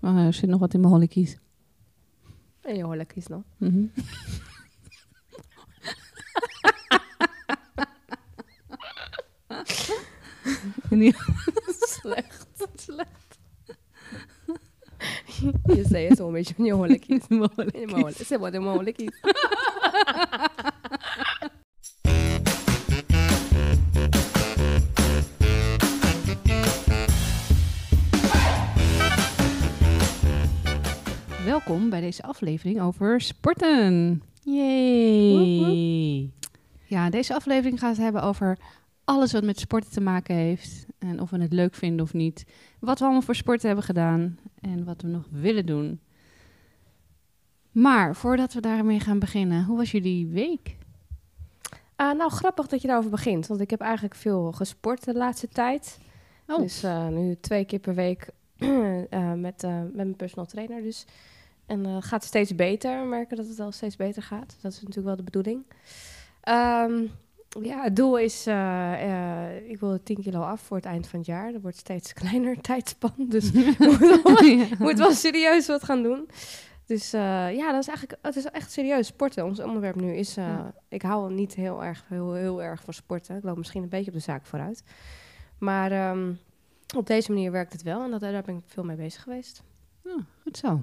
Er zit nog wat in mijn hollekies. En je hollekies nog. Mm-hmm. Slecht. Je zei het zo een beetje van je hollekies. Ze worden mijn hollekies. Welkom bij deze aflevering over sporten. Yay! Ja, deze aflevering gaat het hebben over alles wat met sporten te maken heeft. En of we het leuk vinden of niet. Wat we allemaal voor sporten hebben gedaan. En wat we nog willen doen. Maar voordat we daarmee gaan beginnen, hoe was jullie week? Nou, grappig dat je daarover begint. Want ik heb eigenlijk veel gesport de laatste tijd. Oh. Dus nu 2 keer per week met mijn personal trainer. Dus. En het gaat steeds beter. We merken dat het al steeds beter gaat. Dat is natuurlijk wel de bedoeling. Ja, het doel is, ik wil 10 kilo af voor het eind van het jaar. Dat wordt steeds kleiner tijdspan. Dus moet wel serieus wat gaan doen. Dus ja, dat is eigenlijk, het is echt serieus sporten. Ons onderwerp nu is, ik hou niet heel erg van sporten. Ik loop misschien een beetje op de zaak vooruit. Maar op deze manier werkt het wel. En daar ben ik veel mee bezig geweest. Oh, goed zo.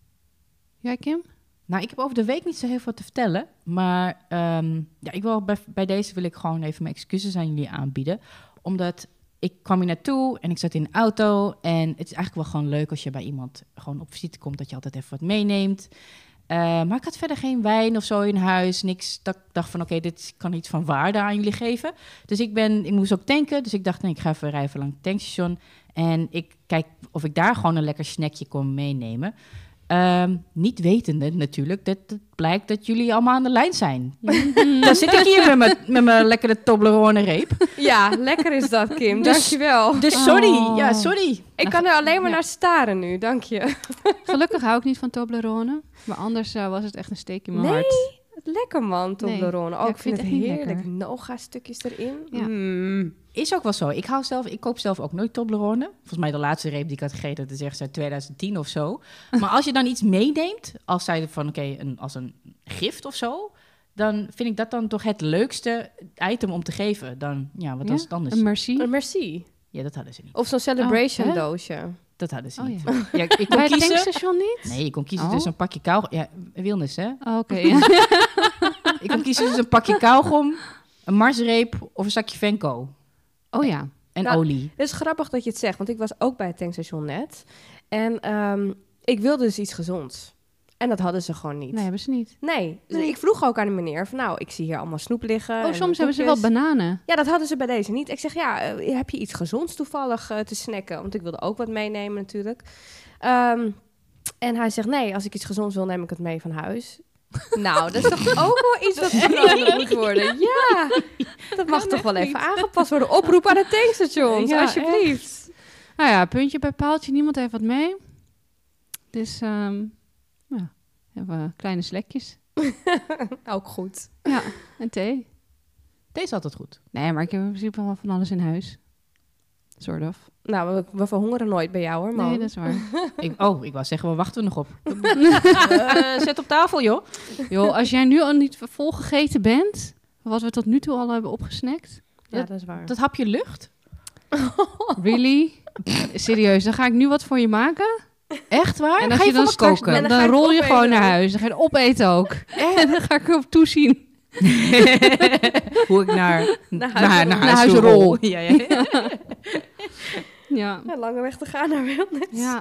Jij, Kim? Nou, ik heb over de week niet zo heel veel te vertellen. Maar ja, ik wil bij deze wil ik gewoon even mijn excuses aan jullie aanbieden. Omdat ik kwam hier naartoe en ik zat in een auto. En het is eigenlijk wel gewoon leuk als je bij iemand gewoon op visite komt, dat je altijd even wat meeneemt. Maar ik had verder geen wijn of zo in huis. Niks dat ik dacht van oké, dit kan iets van waarde aan jullie geven. Dus ik moest ook tanken. Dus ik dacht, nee, ik ga even rijden langs het tankstation. En ik kijk of ik daar gewoon een lekker snackje kon meenemen. Niet wetende natuurlijk, dat het blijkt dat jullie allemaal aan de lijn zijn. Dan zit ik hier met mijn lekkere Toblerone reep. Ja, lekker is dat, Kim. Dankjewel. Dus sorry. Ik kan er alleen maar naar staren nu, dank je. Gelukkig hou ik niet van Toblerone. Maar anders was het echt een steek in mijn hart. Lekker man, Toblerone. Nee. Ook Ja, ik vind het echt niet heerlijk. lekker. Noga-stukjes erin. Ja. Is ook wel zo. Ik koop zelf ook nooit Toblerone. Volgens mij de laatste reep die ik had gegeten, dat is echt uit 2010 of zo. Maar als je dan iets meeneemt, als zij van als een gift of zo, dan vind ik dat dan toch het leukste item om te geven. Dan, ja, wat was het anders? Een merci. Een merci. Ja, dat hadden ze niet. Of zo'n celebration hè? doosje. Dat hadden ze niet. Ja. Ja, ik kon Bij het kiezen. tankstation niet? Nee, ik kon kiezen Oh. tussen een pakje kauwgom. Ja, Wilnis, hè? Oh, oké, ja. Ik kon kiezen tussen een pakje kauwgom, een marsreep of een zakje Venco. Oh ja. En Nou, olie. Het is grappig dat je het zegt, want ik was ook bij het tankstation net. En ik wilde dus iets gezonds. En dat hadden ze gewoon niet. Nee, hebben ze niet. Nee. Dus Nee. ik vroeg ook aan de meneer van, nou, ik zie hier allemaal snoep liggen. Oh, en soms hebben ze wel koekjes. bananen. Ja, dat hadden ze bij deze niet. Ik zeg, ja, heb je iets gezonds toevallig te snacken? Want ik wilde ook wat meenemen natuurlijk. En hij zegt, nee, als ik iets gezonds wil, neem ik het mee van huis. Nou, dat is toch ook wel iets wat veranderd moet worden? Ja, dat mag toch wel even aangepast worden. Oproep aan het tankstation, Ja, alsjeblieft. Nou ja, puntje bij paaltje. Niemand heeft wat mee. Dus, ja, hebben we kleine slekjes. Ook goed. Ja, en thee. Deze altijd goed. Nee, maar ik heb in principe wel van alles in huis. Sort of. Nou, we verhongeren nooit bij jou, hoor, man. Nee, dat is waar. Ik wou zeggen, waar wachten we nog op? Zet op tafel, joh. Joh, als jij nu al niet volgegeten bent, wat we tot nu toe al hebben opgesnackt. Ja, dat is waar. Dat hapje lucht? Really? Serieus, dan ga ik nu wat voor je maken. Echt waar? En als Ga je je dan van me koken? straks, En dan dan ga je rol je opeten. gewoon naar huis. Dan ga je het opeten ook. En dan ga ik erop toezien. Hoe ik naar huis rol. Ja. Ja. Ja, lange weg te gaan naar Wilnis. Ja.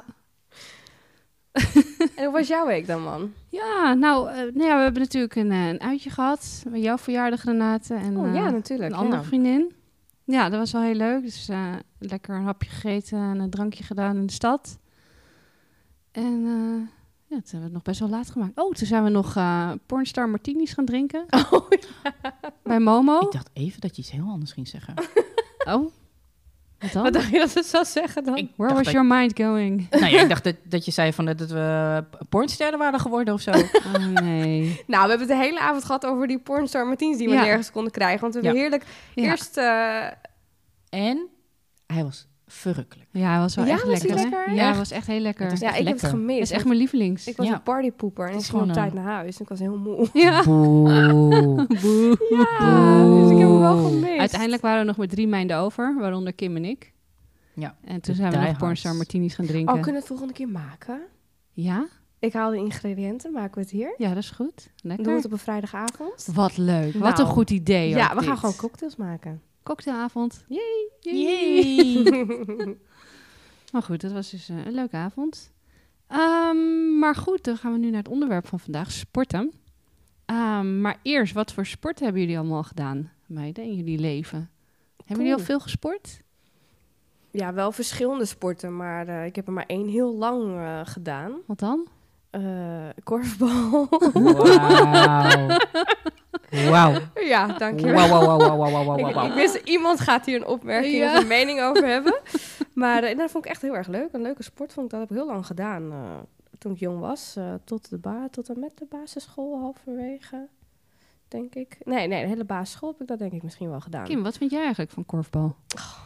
En hoe was jouw week dan, man? Ja, nou ja, we hebben natuurlijk een uitje gehad. Met jouw verjaardag, Renate. En Ja, natuurlijk. een andere ja. vriendin. Ja, dat was wel heel leuk. Dus lekker een hapje gegeten en een drankje gedaan in de stad. En ja, toen hebben we het nog best wel laat gemaakt. Oh, toen zijn we nog Pornstar Martinis gaan drinken. Oh, Bij Momo. Ik dacht even dat je iets heel anders ging zeggen. Oh, wat dan? wat dacht je dat het zou zeggen dan? Ik Where dacht was your mind going? Nou ja, ik dacht dat je zei van dat we pornsterren waren geworden of zo. Oh nee. Nou, we hebben het de hele avond gehad over die Pornstar Martins die we Ja. nergens konden krijgen. Want we hebben heerlijk Ja. eerst... En hij was verrukkelijk. Ja, hij was wel Ja, echt was hij lekker. hè? lekker? Ja, hij Echt? was echt heel lekker. Het is Ja, echt ik heb het lekker. gemist. Dat is echt mijn lievelings. Ik was Ja. een partypoeper en Het ik is ging op gewoon, tijd naar huis. En ik was heel moe. Ja. Boe. Ja, dus ik heb hem wel gemist. Uiteindelijk waren we nog met 3 meiden over, waaronder Kim en ik. Ja. En toen De zijn we nog diehards. pornstar martinis gaan drinken. Oh, kunnen we het volgende keer maken? Ja? Ik haal de ingrediënten, maken we het hier. Ja, dat is goed. Lekker. Doen we het op een vrijdagavond. Wat leuk. Wat Nou. een goed idee. Ja, ook we gaan dit. gewoon cocktails maken. Cocktailavond. Yay. Maar goed, dat was dus een leuke avond. Maar goed, dan gaan we nu naar het onderwerp van vandaag, sporten. Maar eerst, wat voor sport hebben jullie allemaal gedaan, meiden, in jullie leven? Hebben jullie al veel gesport? Ja, wel verschillende sporten, maar ik heb er maar 1 heel lang gedaan. Wat dan? Korfbal. Wauw. Wauw. Ja, dankjewel. Wauw. Ik wist, iemand gaat hier een opmerking Ja. of een mening over hebben. Maar dat vond ik echt heel erg leuk. Een leuke sport vond ik, dat heb ik heel lang gedaan. Toen ik jong was, tot en met de basisschool halverwege, denk ik. Nee, de hele basisschool heb ik dat denk ik misschien wel gedaan. Kim, wat vind jij eigenlijk van korfbal?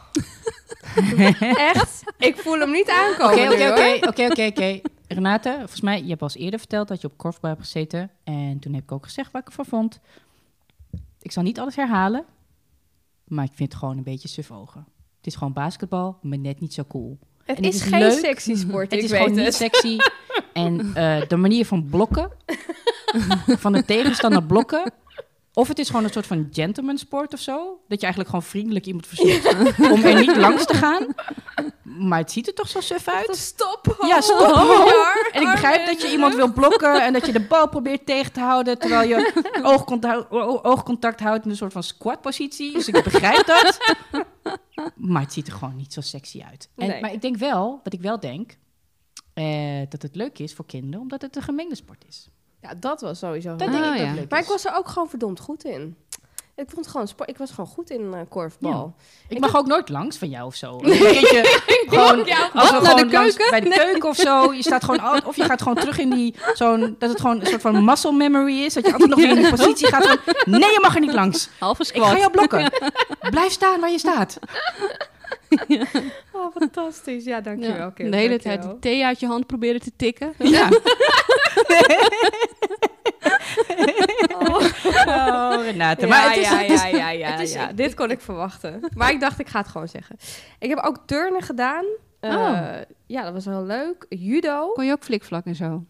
Echt? Ik voel hem niet aankomen nu, hoor. Oké. Renate, volgens mij, je hebt al eens eerder verteld dat je op korfbal hebt gezeten. En toen heb ik ook gezegd wat ik ervan vond. Ik zal niet alles herhalen, maar ik vind het gewoon een beetje suf-ogen. Het is gewoon basketbal, maar net niet zo cool. Het En is geen leuk. sexy sport, Het ik is weet gewoon niet het. sexy. En de manier van blokken, van de tegenstander blokken. Of het is gewoon een soort van gentleman sport of zo. Dat je eigenlijk gewoon vriendelijk iemand verzoekt om er niet langs te gaan. Maar het ziet er toch zo suf uit? Stop. Ja, stop. En ik begrijp dat je iemand wil blokken en dat je de bal probeert tegen te houden terwijl je oogcontact houdt in een soort van squat-positie. Dus ik begrijp dat. Maar het ziet er gewoon niet zo sexy uit. Nee. Maar ik denk wel, wat ik wel denk, dat het leuk is voor kinderen, omdat het een gemengde sport is. Ja, dat was sowieso Dat heel denk leuk. ik dat ja. het leuk Maar is. ik was er ook gewoon verdomd goed in. Ik vond het gewoon ik was gewoon goed in korfbal. Ik mag ook nooit langs van jou of zo. Een beetje gewoon, als we naar gewoon de langs keuken? bij de keuken of zo. Je staat gewoon, of je gaat gewoon terug in die, dat het gewoon een soort van muscle memory is. Dat je altijd nog weer in die positie gaat van, nee, je mag er niet langs. Halve Ik squat. ga jou blokken. Blijf staan waar je staat. Oh, fantastisch. Ja, dankjewel. Ja, Kim, de hele dankjewel. tijd die thee uit je hand proberen te tikken. Ja. Oh. Renate. Maar het is, ja. het is- Dit kon ik verwachten. Maar ik dacht, ik ga het gewoon zeggen. Ik heb ook turnen gedaan. Ja, dat was wel leuk. Judo. Kon je ook flikvlak en zo?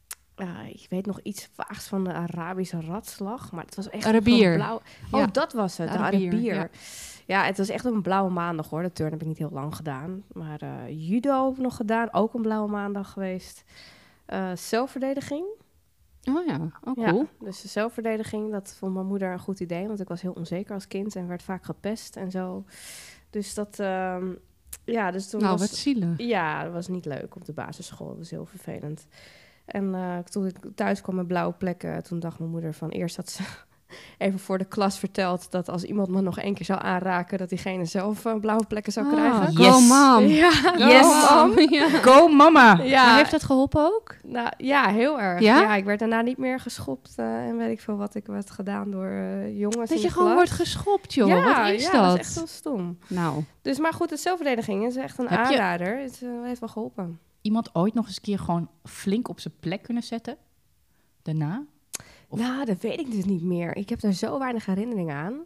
Ik weet nog iets vaags van de Arabische ratslag. Maar het was echt Arabier. zo'n blauw... Oh, Ja. dat was het. De Arabier, Arabier. ja. Ja, het was echt op een blauwe maandag hoor. De turn heb ik niet heel lang gedaan. Maar judo heb ik nog gedaan. Ook een blauwe maandag geweest. Zelfverdediging. Oh ja, oh Ja, cool. dus de zelfverdediging, dat vond mijn moeder een goed idee. Want ik was heel onzeker als kind en werd vaak gepest en zo. Dus dat... ja, dus toen Nou, was... wat zielig. Ja, dat was niet leuk op de basisschool. Dat was heel vervelend. En toen ik thuis kwam met blauwe plekken, toen dacht mijn moeder van eerst dat ze even voor de klas verteld dat als iemand me nog 1 keer zou aanraken, dat diegene zelf blauwe plekken zou krijgen. Yes. Go mom. Ja, Yes. mam. Ja. Go mama. Ja, Maar heeft dat geholpen ook? nou, ja, heel erg. Ja? Ja? Ik werd daarna niet meer geschopt en weet ik veel wat ik werd gedaan door jongens in Dat je de gewoon klas. wordt geschopt, joh. Ja, Wat is ja, dat? dat is echt heel stom. Nou, Dus, maar goed, de zelfverdediging is echt een Heb je- aanrader. Het heeft wel geholpen. Iemand ooit nog eens een keer gewoon flink op zijn plek kunnen zetten? Daarna? Of- Nou, dat weet ik dus niet meer. Ik heb daar zo weinig herinneringen aan.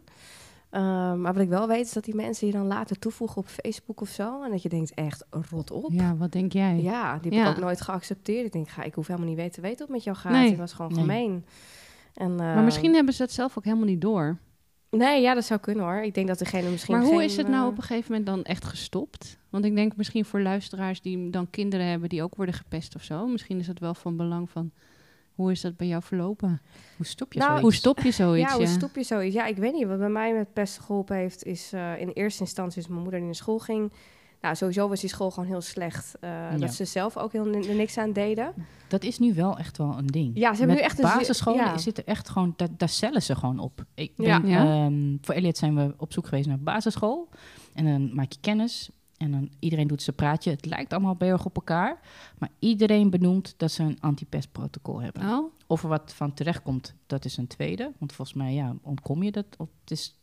Maar wat ik wel weet is dat die mensen je dan later toevoegen op Facebook of zo. En dat je denkt, echt, rot op. ja, wat denk jij? Ja, die heb Ja. ik ook nooit geaccepteerd. Ik denk, ik hoef helemaal niet te weten hoe het met jou gaat. Nee. Het was gewoon Nee. gemeen. En, Maar misschien hebben ze dat zelf ook helemaal niet door. Nee, ja, dat zou kunnen hoor. Ik denk dat degene misschien Maar hoe geen, is het nou op een gegeven moment dan echt gestopt? Want ik denk misschien voor luisteraars die dan kinderen hebben die ook worden gepest of zo. Misschien is het wel van belang van, hoe is dat bij jou verlopen? Hoe stop je Nou, zoiets? Hoe stop je zoiets? Ja, hoe stop je zoiets? Ja, ik weet niet. Wat bij mij met pesten geholpen heeft, is in eerste instantie is mijn moeder die naar school ging. Nou, sowieso was die school gewoon heel slecht. Ja. Dat ze zelf ook er niks aan deden. Dat is nu wel echt wel een ding. Ja, ze hebben Met nu echt een basisscholen ja. zit er echt gewoon, daar cellen ze gewoon op. Ik Ja. ben, Ja. voor Elliot zijn we op zoek geweest naar basisschool. En dan maak je kennis. En dan iedereen doet zijn praatje. Het lijkt allemaal heel erg op elkaar. Maar iedereen benoemt dat ze een anti-pestprotocol hebben. Oh, Of er wat van terecht komt, dat is een tweede. Want volgens mij ontkom je dat. Of het is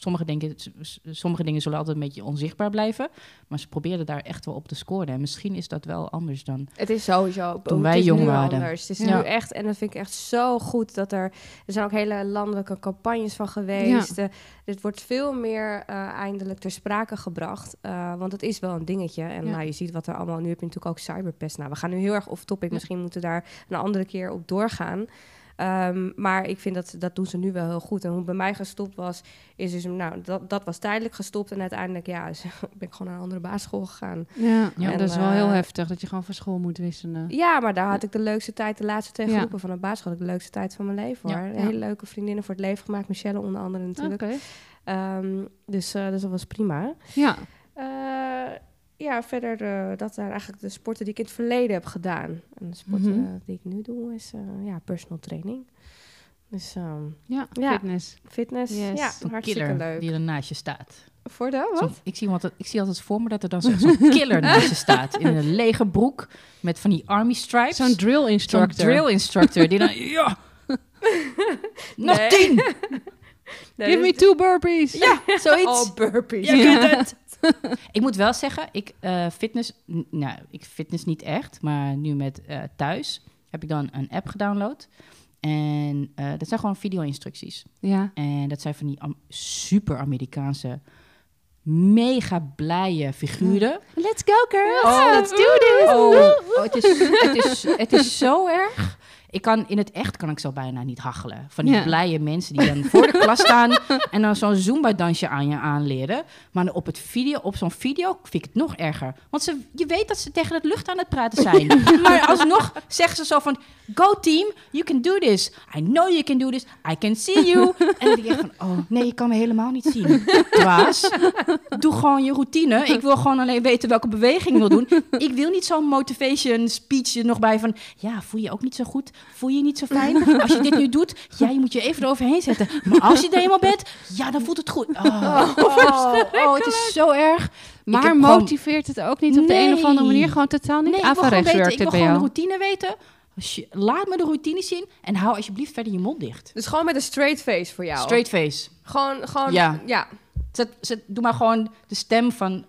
sommige dingen zullen altijd een beetje onzichtbaar blijven. Maar ze probeerden daar echt wel op te scoren. En misschien is dat wel anders dan Het is sowieso. toen wij jong waren. Anders. Het is Ja. nu echt, en dat vind ik echt zo goed, dat er zijn ook hele landelijke campagnes van geweest. Dit wordt veel meer eindelijk ter sprake gebracht. Want het is wel een dingetje. En Ja. nou, je ziet wat er allemaal, nu heb je natuurlijk ook cyberpest. Nou, we gaan nu heel erg off-topic. Ja. Misschien moeten we daar een andere keer op doorgaan. Maar ik vind dat doen ze nu wel heel goed. En hoe het bij mij gestopt was, is dus, nou, dat was tijdelijk gestopt. En uiteindelijk, ben ik gewoon naar een andere basisschool gegaan. Ja, En, dat is wel heel heftig dat je gewoon van school moet wisselen. Ja, maar daar had ik de leukste tijd, de laatste 2 Ja. groepen van de basisschool, had ik de leukste tijd van mijn leven, hoor. Ja. Hele leuke vriendinnen voor het leven gemaakt. Michelle onder andere natuurlijk. Oké. Dus dat was prima. Ja. Verder, dat zijn eigenlijk de sporten die ik in het verleden heb gedaan. En de sporten Mhm. die ik nu doe is personal training. Dus Ja, Ja. fitness. fitness, Yes. ja, zo'n hartstikke killer leuk. die er naast je staat. Voor de, Zo, wat? ik zie altijd voor me dat er dan zo'n killer naast je staat. In een lege broek met van die army stripes. Zo'n drill Zo'n instructor. drill instructor die dan... Ja! Nog Nee. 10! Nee, Give me 2 burpees. Ja, zoiets. Oh, burpees. Je Ja. kunt het. Ik moet wel zeggen, ik fitness niet echt, maar nu met thuis heb ik dan een app gedownload. En dat zijn gewoon video-instructies. Ja. En dat zijn van die super Amerikaanse, mega blije figuren. Let's go, girls. Oh. Let's do this. Het is zo erg. In het echt kan ik zo bijna niet hachelen. Van die Ja. blije mensen die dan voor de klas staan en dan zo'n Zumba-dansje aan je aanleren. Maar op zo'n video vind ik het nog erger. Want je weet dat ze tegen het lucht aan het praten zijn. Maar alsnog zeggen ze zo van, go team, you can do this. I know you can do this. I can see you. En dan denk ik echt van, oh nee, je kan me helemaal niet zien. Dwaas, doe gewoon je routine. Ik wil gewoon alleen weten welke beweging ik wil doen. Ik wil niet zo'n motivation speech er nog bij van, ja, voel je ook niet zo goed? Voel je je niet zo fijn? Als je dit nu doet, ja, je moet je even eroverheen zetten. Maar als je er eenmaal bent, ja, dan voelt het goed. Het is zo erg. Maar heb motiveert het ook niet op de een of andere Nee. manier? Gewoon totaal niet Nee, ik wil gewoon averechts weten, werkt ik het wil bij gewoon de jou. routine weten. Laat me de routine zien en hou alsjeblieft verder je mond dicht. Dus gewoon met een straight face voor jou. Straight face. Gewoon Ja. Doe maar gewoon de stem van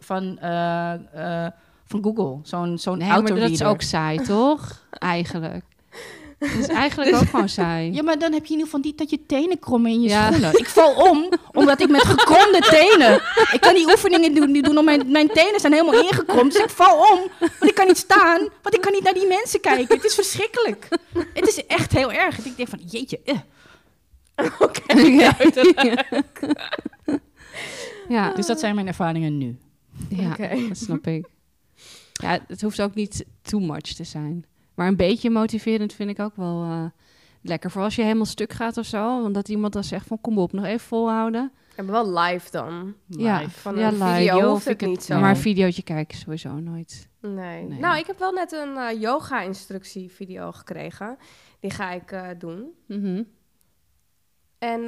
Google. Zo'n Nee, maar dat is autoreader. ook saai, toch? Eigenlijk. Dat is eigenlijk ook gewoon saai. Ja, maar dan heb je in ieder geval niet dat je tenen krommen in je Ja. schoenen. Ik val om, omdat ik met gekromde tenen... Ik kan die oefeningen doen omdat mijn tenen zijn helemaal ingekromd. Dus ik val om, want ik kan niet staan. Want ik kan niet naar die mensen kijken. Het is verschrikkelijk. Het is echt heel erg. Ik denk van, jeetje. Ja, Dus dat zijn mijn ervaringen nu. ja Oké. dat snap ik. Ja, het hoeft ook niet too much te zijn. Maar een beetje motiverend vind ik ook wel lekker. Voor als je helemaal stuk gaat of zo. Want dat iemand dan zegt van, kom op, nog even volhouden. En wel live dan. Ja, Live. Van ja, een live. video Yo, hoeft vind het ik niet zo. Nee. Maar een videootje kijken is sowieso nooit. Nee. Nee. Nou, ik heb wel net een yoga-instructie-video gekregen. Die ga ik doen. Mhm. En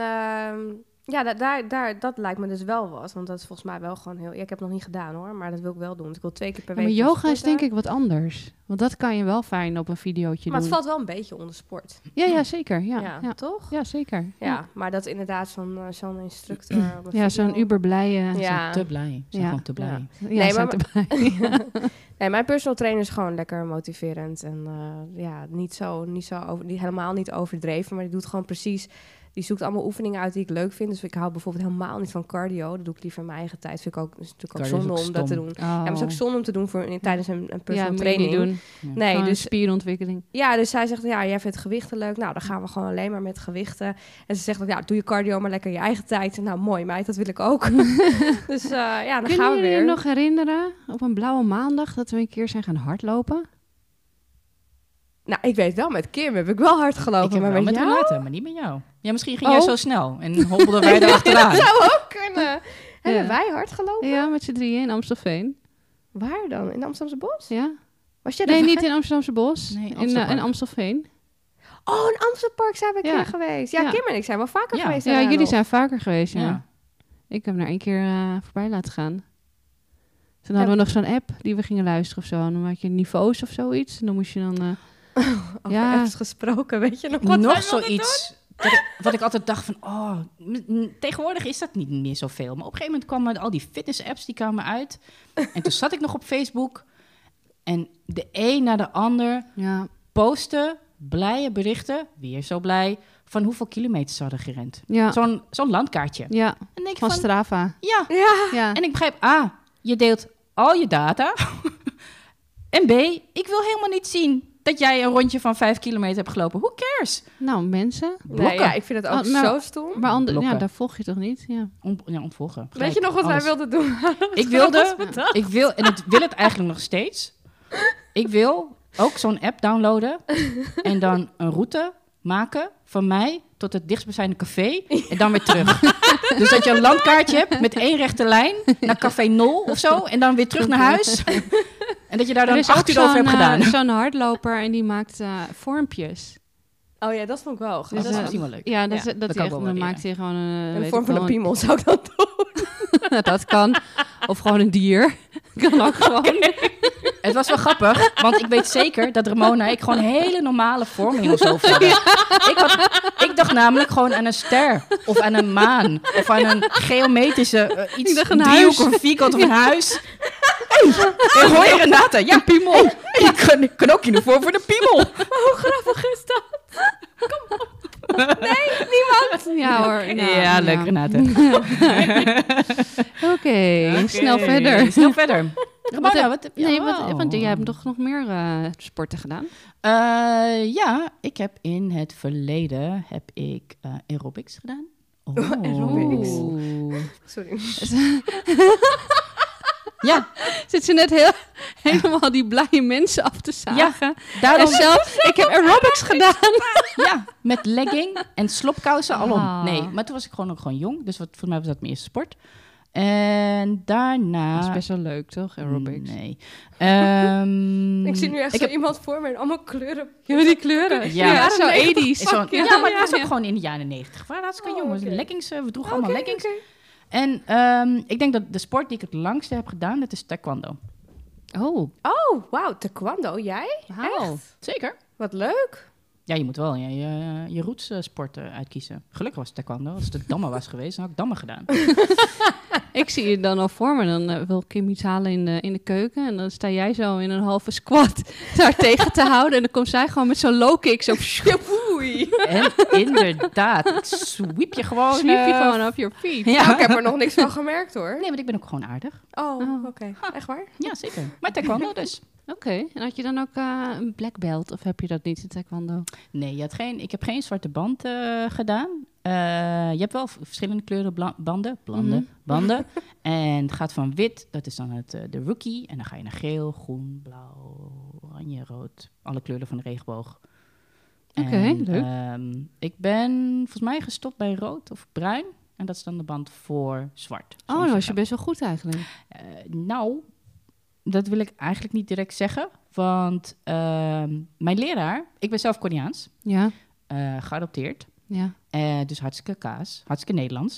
dat lijkt me dus wel wat. Want dat is volgens mij wel gewoon heel... Ja, ik heb het nog niet gedaan hoor, maar dat wil ik wel doen. Want ik wil 2 keer per Ja, week maar yoga is sporten. denk ik wat anders. Want dat kan je wel fijn op een videootje Maar het doen. valt wel een beetje onder sport. Ja, zeker. Ja, ja. Toch? Ja, zeker. Ja, maar dat inderdaad zo'n instructor... op een Ja, video- zo'n uberblije... Ja. Te blij. Ze zijn Ja. gewoon te blij. Ja, Nee, zijn maar- te blij. Nee, mijn personal trainer is gewoon lekker motiverend. En helemaal niet overdreven. Maar die doet gewoon precies... Die zoekt allemaal oefeningen uit die ik leuk vind. Dus ik hou bijvoorbeeld helemaal niet van cardio. Dat doe ik liever in mijn eigen tijd. Vind ik ook, is natuurlijk ook Cardio is zonde ook om dat te stom. doen. Oh. Ja, maar het is ook zonde om te doen tijdens een personal ja, moet je training. niet doen. Ja. Nee, Gewoon dus spierontwikkeling. ja, dus zij zegt, ja, jij vindt gewichten leuk. Nou, dan gaan we gewoon alleen maar met gewichten. En ze zegt, ja, doe je cardio maar lekker in je eigen tijd. Nou, mooi meid, dat wil ik ook. Dus dan gaan Kunnen we jullie weer. je nog herinneren op een blauwe maandag dat we een keer zijn gaan hardlopen? Nou, ik weet wel, met Kim heb ik wel hard gelopen. Ik heb maar wel met jou? Renate, maar niet met jou. Ja, misschien ging Oh. jij zo snel en hobbelden wij erachteraan. Dat zou ook kunnen. Hebben Ja. wij hard gelopen? Ja, met z'n drieën in Amstelveen. Waar dan? In de Amsterdamse Bos? Ja. Was jij Nee, erbij? niet in Amsterdamse Bos. Nee, in Amstelpark. Amstelveen. Oh, in Amstelpark zijn we een Ja. keer geweest. Ja, Ja. Kim en ik zijn wel vaker Ja. geweest. Ja, daarna jullie nog. zijn vaker geweest, ja. Ja. Ik heb er 1 keer voorbij laten gaan. Toen hadden we nog zo'n app die we gingen luisteren of zo. En dan had je niveaus of zoiets. En dan moest je dan... Over Ja. apps gesproken, weet je nog wat wij Nog wilden zoiets. wat ik altijd dacht van... tegenwoordig is dat niet meer zoveel. Maar op een gegeven moment kwamen al die fitness-apps die kwamen uit. En toen zat ik nog op Facebook. En de een na de ander postte blije berichten. Weer zo blij. Van hoeveel kilometers ze hadden gerend. Ja. Zo'n landkaartje. Ja, En denk van van Strava. Ja. En ik begrijp, je deelt al je data. En B, ik wil helemaal niet zien dat jij een rondje van 5 kilometer hebt gelopen. Who cares? Nou, mensen. Nee, ja, ik vind het ook zo stom. Maar daar volg je toch niet? Ja. Ontvolgen. Weet je nog wat wij wilden doen? Ik wil, en ik wil het eigenlijk nog steeds. Ik wil ook zo'n app downloaden en dan een route maken van mij tot het dichtstbijzijnde café en dan weer terug. Dus dat je een landkaartje hebt met 1 rechte lijn naar café 0 of zo en dan weer terug naar huis. En dat je daar dan 8 uur over hebt gedaan. Zo'n hardloper en die maakt vormpjes. Oh ja, dat vond ik wel. Dus dat is misschien wel leuk. Ja, dan maakt hij gewoon een vorm van een piemel zou ik dat doen. Dat kan. Of gewoon een dier. Kan ook gewoon. Het was wel grappig, want ik weet zeker dat Ramona ik gewoon hele normale vorming of zo hadden. Ik dacht namelijk gewoon aan een ster of aan een maan of aan een geometrische iets, een driehoek of een vierkant of een huis. Hey, hoor je Renata? Ja, piemel. Je kan ook in de vorm van een piemel. Hoe grappig is dat? Kom op. Nee, niemand. Ja hoor. Nou, ja, leuk Renata. Oké, snel verder. Want jij hebt toch nog meer sporten gedaan? Ja, ik heb in het verleden aerobics gedaan. Aerobics. Sorry. Ja, zit ze net helemaal die blije mensen af te zagen. Ja, daarom zelf, ik heb aerobics gedaan. Ja, met legging en slopkousen alom. Nee, maar toen was ik gewoon jong. Dus voor mij was dat mijn eerste sport. En daarna... Dat is best wel leuk, toch? Aerobics. Nee. Ik zie nu echt iemand voor me en allemaal kleuren. Ja, die kleuren. Ja, zo 80's. Ja, maar het was ook gewoon in de jaren 90. We waren hartstikke jong. Okay. Leggings, we droegen allemaal leggings. Okay. En ik denk dat de sport die ik het langste heb gedaan, dat is taekwondo. Oh, wauw. Taekwondo, jij? Wow. Echt? Zeker. Wat leuk. Ja, je moet wel je rootssport uitkiezen. Gelukkig was het taekwondo. Als het dammen was geweest, dan had ik dammen gedaan. Ik zie je dan al voor me. Dan wil Kim iets halen in de keuken. En dan sta jij zo in een halve squat daar tegen te houden. En dan komt zij gewoon met zo'n low kick. Zo. En inderdaad, ik sweep je gewoon op je feet. Ja. Nou, ik heb er nog niks van gemerkt hoor. Nee, want ik ben ook gewoon aardig. Oh. Oké. Echt waar? Ja, zeker. Maar taekwondo dus. Oké. En had je dan ook een black belt? Of heb je dat niet in taekwondo? Nee, ik heb geen zwarte band gedaan. Je hebt wel verschillende kleuren banden. En het gaat van wit, dat is dan de rookie. En dan ga je naar geel, groen, blauw, oranje, rood. Alle kleuren van de regenboog. Oké, leuk. Ik ben volgens mij gestopt bij rood of bruin. En dat is dan de band voor zwart. Dan was je best wel goed eigenlijk. Nou, dat wil ik eigenlijk niet direct zeggen. Want mijn leraar, ik ben zelf Koreaans. Ja. Geadopteerd. Ja. Dus hartstikke kaas, hartstikke Nederlands.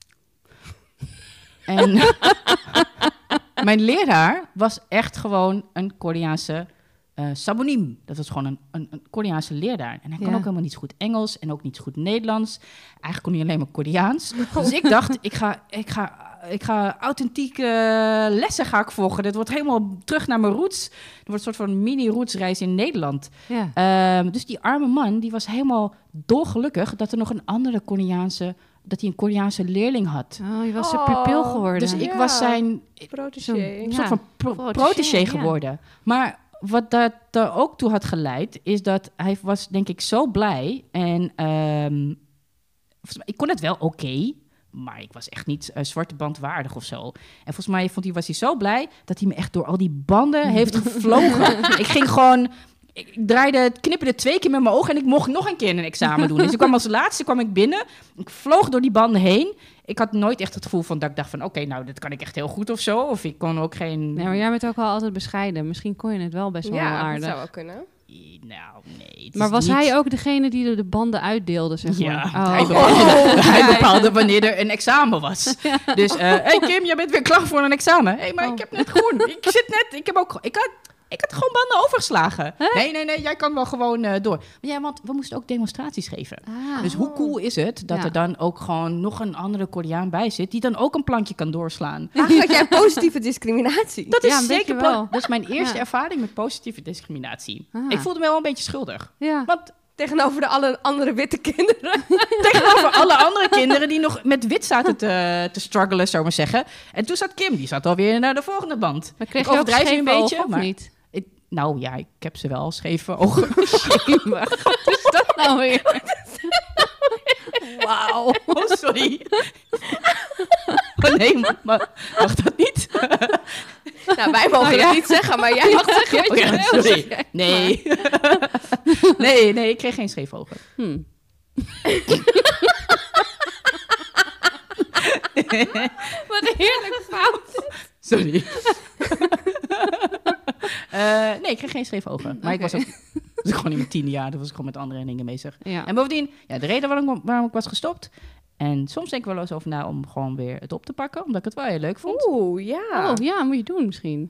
En mijn leraar was echt gewoon een Koreaanse sabonim. Dat was gewoon een Koreaanse leraar. En hij kon ook helemaal niet zo goed Engels en ook niet zo goed Nederlands. Eigenlijk kon hij alleen maar Koreaans. Dus ik dacht, ik ga authentieke lessen volgen. Dit wordt helemaal terug naar mijn roots. Het wordt een soort van mini-rootsreis in Nederland. Ja. Dus die arme man, die was helemaal dolgelukkig dat er nog een andere dat hij een Koreaanse leerling had. Oh, je was zijn pupil geworden. Dus ik was zijn soort van protégé geworden. Maar wat dat er ook toe had geleid, is dat hij was, denk ik, zo blij. En ik kon het wel oké, maar ik was echt niet zwarte band waardig of zo. En volgens mij was hij zo blij dat hij me echt door al die banden heeft gevlogen. Ik knipperde 2 keer met mijn ogen en ik mocht nog een keer een examen doen. Dus ik kwam als laatste binnen. Ik vloog door die banden heen. Ik had nooit echt het gevoel van dat ik dacht van oké, nou, dat kan ik echt heel goed of zo. Of ik kon ook geen... Nee, maar jij bent ook wel altijd bescheiden. Misschien kon je het wel best wel aardig. Ja, dat zou wel kunnen. Nou, nee. Maar was hij ook degene die de banden uitdeelde, zeg maar? Ja, hij bepaalde wanneer er een examen was. Dus, hey Kim, jij bent weer klaar voor een examen. Hey, maar ik heb net groen. Ik had Ik had gewoon banden overgeslagen. Hè? Nee, jij kan wel gewoon door. Maar ja, want we moesten ook demonstraties geven. Ah. Dus hoe cool is het dat Ja. er dan ook gewoon nog een andere Koreaan bij zit... die dan ook een plankje kan doorslaan. Eigenlijk had jij positieve discriminatie. Dat is Ja, een beetje zeker wel. Dat is mijn eerste Ja. ervaring met positieve discriminatie. Ah. Ik voelde me wel een beetje schuldig. Ja. Want Tegenover alle andere witte kinderen. tegenover alle andere kinderen die nog met wit zaten te struggelen, zou ik maar zeggen. En toen zat Kim, die zat alweer naar de volgende band. Maar kreeg Ik je ook overdrijf scheve een beetje, ogen, of maar- niet? Nou ja, ik heb ze wel scheve ogen. Wat is dat nou weer? Wauw. Oh, sorry. Oh nee, maar mag dat niet? Nou, wij mogen Oh, ja. het niet zeggen, maar jij mag zeggen wat Oh je ja, wil. sorry. Nee. Nee, ik kreeg geen scheve ogen. Wat een heerlijk fout. Sorry. Nee, ik kreeg geen scheve ogen. Maar ik was ook gewoon in mijn 10e jaar. Toen was ik gewoon met andere dingen bezig. Ja. En bovendien, ja, de reden waarom ik was gestopt... En soms denk ik wel eens over na om gewoon weer het op te pakken. Omdat ik het wel heel leuk vond. Oeh, ja. Oh, ja, moet je doen misschien.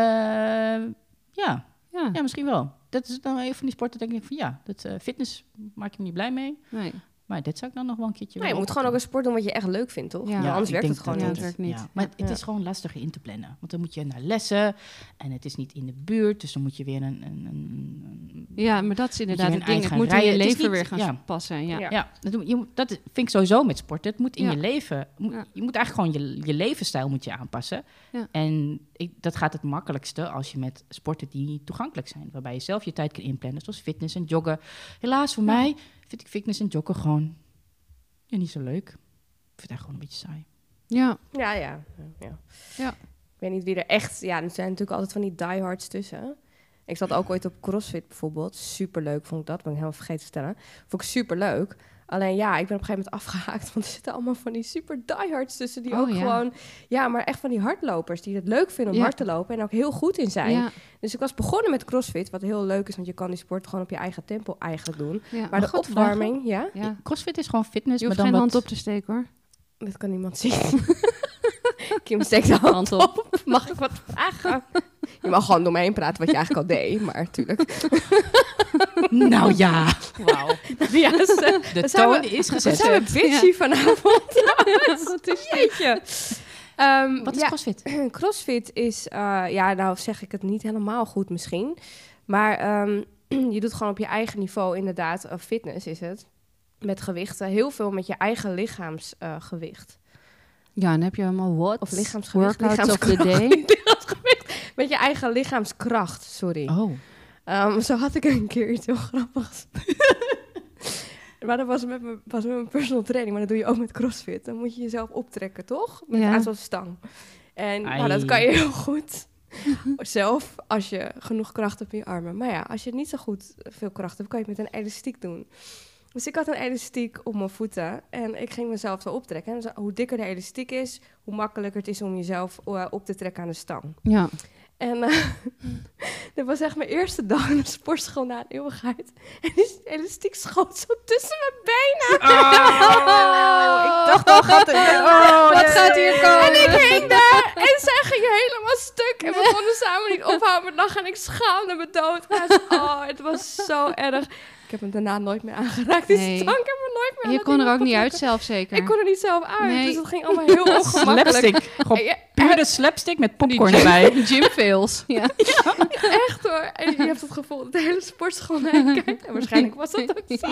Ja, Ja. misschien wel. Dat is dan een van die sporten denk ik van ja, fitness maak je me niet blij mee. Nee. Maar dit zou ik dan nog wel een keertje Nou, je moet gewoon ook een sport doen wat je echt leuk vindt, toch? Ja. Ja, anders ik werkt denk het gewoon dat niet. niet. Ja, het werkt niet. Ja, maar het Ja. is gewoon lastiger in te plannen. Want dan moet je naar lessen en het is niet in de buurt. Dus dan moet je weer een Ja, maar dat is inderdaad weer een een ding. eind Het gaan moet in je rijden. Het is leven niet- weer gaan ja. passen. Ja. Ja. ja, dat vind ik sowieso met sporten. Het moet in Ja. je leven. Ja. Je moet eigenlijk gewoon je levensstijl moet je aanpassen. Ja. En dat gaat het makkelijkste als je met sporten die toegankelijk zijn. Waarbij je zelf je tijd kan inplannen. Zoals fitness en joggen. Helaas voor mij vind ik fitness en joggen gewoon niet zo leuk. Ik vind het gewoon een beetje saai. Ja. Ja. Ja. Ik weet niet wie er echt... Ja, er zijn natuurlijk altijd van die diehards tussen. Ik zat ook ooit op CrossFit bijvoorbeeld. Superleuk vond ik dat. Ben ik helemaal vergeten te vertellen. Vond ik superleuk. Alleen ja, ik ben op een gegeven moment afgehaakt. Want er zitten allemaal van die super diehards tussen. Die Oh, ook ja. gewoon... Ja, maar echt van die hardlopers. Die het leuk vinden om Ja. hard te lopen. En ook heel goed in zijn. Ja. Dus ik was begonnen met CrossFit. Wat heel leuk is. Want je kan die sport gewoon op je eigen tempo eigenlijk doen. Ja. Maar Mag de ik wat opwarming... Ja, Ja. CrossFit is gewoon fitness, Je hoeft maar geen dan hand wat... op te steken, hoor. dat kan niemand zien. Kim steekt de hand Hand op. op. Mag ik wat vragen? Je mag gewoon door me heen praten wat je eigenlijk al deed. Maar natuurlijk... Nou ja, Wauw. Ja, de we zijn toon we- is we gezet. zijn we bitchy vanavond. Wat is Jeetje. Wat is ja, CrossFit? CrossFit is... ja, nou zeg ik het niet helemaal goed misschien. Maar je doet gewoon op je eigen niveau inderdaad... fitness is het. Met gewichten. Heel veel met je eigen lichaamsgewicht. Ja, dan heb je allemaal what? Of lichaamsgewicht. Workouts of the lichaamskracht. day. Lichaamsgewicht. Met je eigen lichaamskracht, sorry. Oh, Zo had ik een keer iets heel grappigs. Maar dat was met mijn personal training. Maar dat doe je ook met CrossFit. Dan moet je jezelf optrekken, toch? Met Ja. aan zo'n stang. En nou, Ai. dat kan je heel goed zelf als je genoeg kracht hebt in je armen. Maar ja, als je niet zo goed veel kracht hebt, kan je het met een elastiek doen. Dus ik had een elastiek op mijn voeten en ik ging mezelf zo optrekken. En hoe dikker de elastiek is, hoe makkelijker het is om jezelf op te trekken aan de stang. Ja. En dat was echt mijn eerste dag in de sportschool na een eeuwigheid. En die elastiek schoot zo tussen mijn benen. ik dacht al, Wat gaat hier komen? En ik hing daar en zij gingen helemaal stuk. En we konden samen niet ophouden met lachen. En ik schaamde me dood. Het was zo erg. Ik heb hem daarna nooit meer aangeraakt. Die Nee. stank heb ik nooit meer aan Je dat kon er ding ook niet uit opgetrokken. zelf, zeker. Ik kon er niet zelf uit. Nee. Dus dat ging allemaal heel ongemakkelijk. slapstick. Gewoon Ja, pure slapstick met popcorn erbij. Gym fails. Ja. echt hoor. En je hebt het gevoel dat de hele sportschool naar je kijkt. En waarschijnlijk was dat ook zo.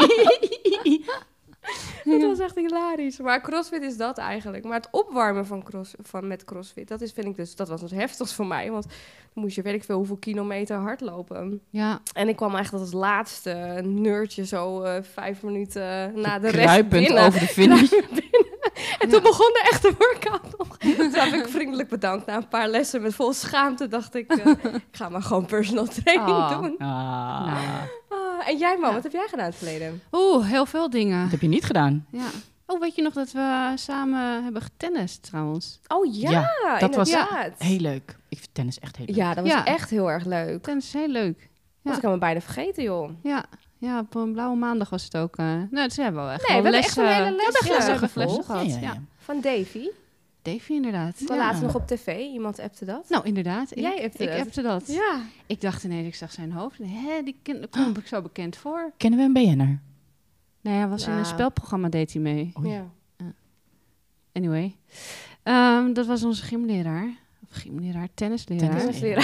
Dat was echt hilarisch. Maar CrossFit is dat eigenlijk. Maar het opwarmen met CrossFit, dat was het heftigst voor mij. Want dan moest je weet ik veel hoeveel kilometer hardlopen. Ja. En ik kwam echt als laatste nerdje zo 5 minuten na de rest Kruipend binnen. over de finish. En toen begon de echte workout nog. Toen heb ik vriendelijk bedankt. Na een paar lessen met vol schaamte dacht ik... ik ga maar gewoon personal training Ah. doen. Ah, Nou. En jij man, Ja. wat heb jij gedaan in het verleden? Oeh, heel veel dingen. dat heb je niet gedaan. Ja. Oh, weet je nog dat we samen hebben getennist trouwens? Oh ja, Ja, dat was inderdaad. heel leuk. Ik vind tennis echt heel leuk. Ja, dat was Ja. echt heel erg leuk. Tennis is heel leuk. Dat Ja. was ik helemaal bijna vergeten, joh. Ja. Ja, op een blauwe maandag was het ook. Nou, dus hebben we wel echt Nee, wel we hebben echt een hele les gezellige gevolgd. flessen gehad. Ja, ja, Ja. ja. Van Davy. Davy inderdaad. Maar laatst nog op tv, iemand appte dat. Nou, inderdaad. Jij appte dat. appte dat. Ja. Ik dacht ineens, ik zag zijn hoofd. Die kom ik zo bekend voor. Kennen we een BN'er? Nou ja, was in een spelprogramma deed hij mee. Oei. Ja. Anyway. Dat was onze gymleraar. Of gymleraar, tennisleraar.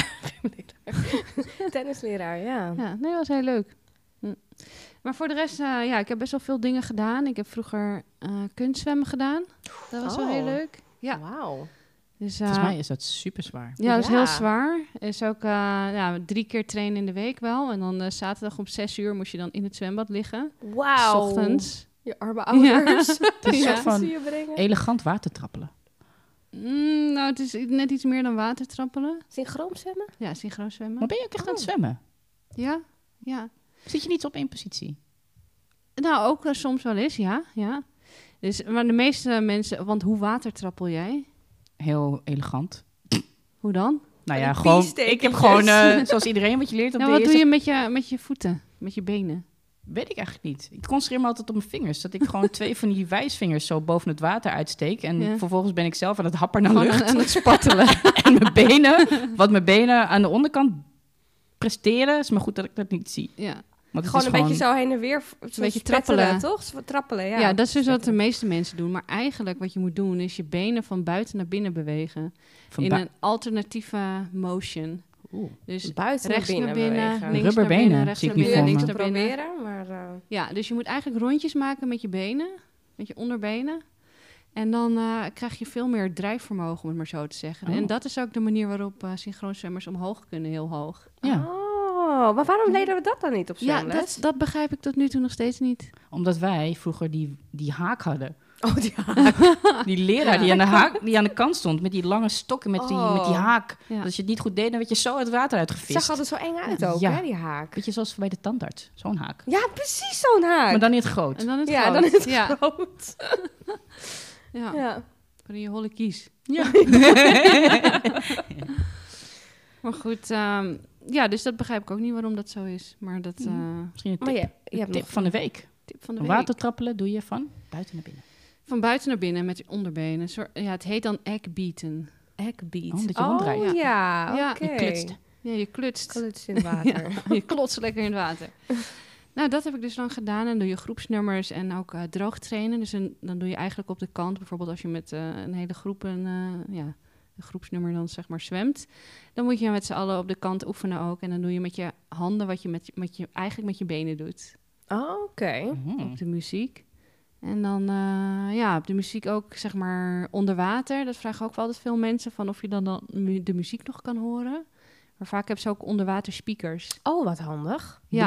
Tennisleraar, ja. Ja, nee, dat was heel leuk. Maar voor de rest, ik heb best wel veel dingen gedaan. Ik heb vroeger kunstzwemmen gedaan. Dat was wel heel leuk. Ja. Wauw. Dus, Volgens mij is dat super zwaar. Ja, dat is heel zwaar. Is ook 3 keer trainen in de week wel. En dan zaterdag om 6:00 moest je dan in het zwembad liggen. Wauw. 's Ochtends. Je arme ouders. Het is een soort van zie je brengen. elegant watertrappelen. Nou, het is net iets meer dan watertrappelen. Synchroon zwemmen? Ja, synchroon zwemmen. Maar ben je ook echt aan het zwemmen? Ja, ja. Zit je niet op één positie? Nou, ook soms wel eens, ja. Dus, maar de meeste mensen... Want hoe watertrappel jij? Heel elegant. Hoe dan? Nou ja, Die gewoon... piestekentjes. Ik heb gewoon, zoals iedereen wat je leert op Nou, de wat doe eerste... je met je voeten? Met je benen? Weet ik eigenlijk niet. Ik concentreer me altijd op mijn vingers. Dat ik gewoon 2 van die wijsvingers zo boven het water uitsteek. En vervolgens ben ik zelf aan het happen naar lucht. Aan het spartelen. En mijn benen aan de onderkant presteren. Is maar goed dat ik dat niet zie. Ja. Want het Gewoon is een beetje zo heen en weer. Een beetje trappelen. Toch? Trappelen, ja. Ja, dat is dus wat de meeste mensen doen. Maar eigenlijk wat je moet doen, is je benen van buiten naar binnen bewegen. In een alternatieve motion. Dus buiten rechts naar binnen, bewegen. links Rubberbenen, naar binnen, rechts zie ik naar nu binnen, voor links me. naar binnen. Proberen, maar... Ja, dus je moet eigenlijk rondjes maken met je benen, met je onderbenen. En dan krijg je veel meer drijfvermogen, om het maar zo te zeggen. Oh. En dat is ook de manier waarop synchroonzwemmers omhoog kunnen, heel hoog. Ja. Oh, maar waarom leren we dat dan niet op Ja, zwemles? dat begrijp ik tot nu toe nog steeds niet. Omdat wij vroeger die haak hadden. Oh, die Die leraar die aan de kant stond met die lange stokken met die haak. Ja. Dat als je het niet goed deed, dan werd je zo het water Het uitgevist. zag altijd zo eng uit ook, Ja. hè, die haak. Beetje zoals bij de tandarts. Zo'n haak. Ja, precies zo'n haak. Maar dan in het groot. En dan het ja, groot. dan is het ja. groot. Ja. Ja. Voor in je holle kies. Ja. Maar goed, dus dat begrijp ik ook niet waarom dat zo is. Maar dat Misschien een Maar tip, je hebt tip nog van de week. tip van de week. Watertrappelen doe je van buiten naar binnen. Van buiten naar binnen met je onderbenen. Het heet dan eggbeaten. Eggbeat. Oh, dat je ronddraait. Oh, ja, Ja. oké. Je klutst. Ja, je klutst. Kluts in het water. Je klotst lekker in het water. Nou, dat heb ik dus lang gedaan. En dan doe je groepsnummers en ook droog trainen. Dus dan doe je eigenlijk op de kant, bijvoorbeeld als je met een hele groep een groepsnummer dan zeg maar zwemt. Dan moet je met z'n allen op de kant oefenen ook. En dan doe je met je handen wat je eigenlijk met je benen doet. Oh, oké. Op de muziek. En dan op de muziek ook zeg maar onder water. Dat vragen ook wel altijd veel mensen van of je dan de muziek nog kan horen. Maar vaak hebben ze ook onderwater speakers. Oh, wat handig. Ja.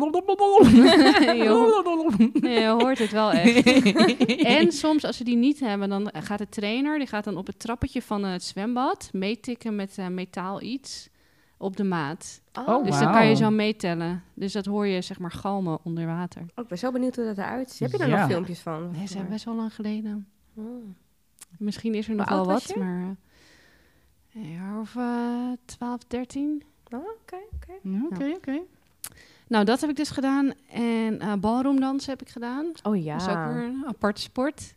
Je hoort het wel echt. En soms als ze die niet hebben, dan gaat de trainer, die gaat dan op het trappetje van het zwembad meetikken met metaal iets op de maat. Oh, Dus dan kan je zo meetellen. Dus dat hoor je zeg maar galmen onder water. ik ben zo benieuwd hoe dat eruit ziet. Heb je er Ja. nog filmpjes van? Nee, ze zijn best wel lang geleden. Oh. Misschien is er Hoe nog wel oud was wat, je? maar een jaar of 12, 13. Oh, oké. Oké. Nou, dat heb ik dus gedaan. En ballroomdansen heb ik gedaan. Oh ja. Dat is ook weer een aparte sport.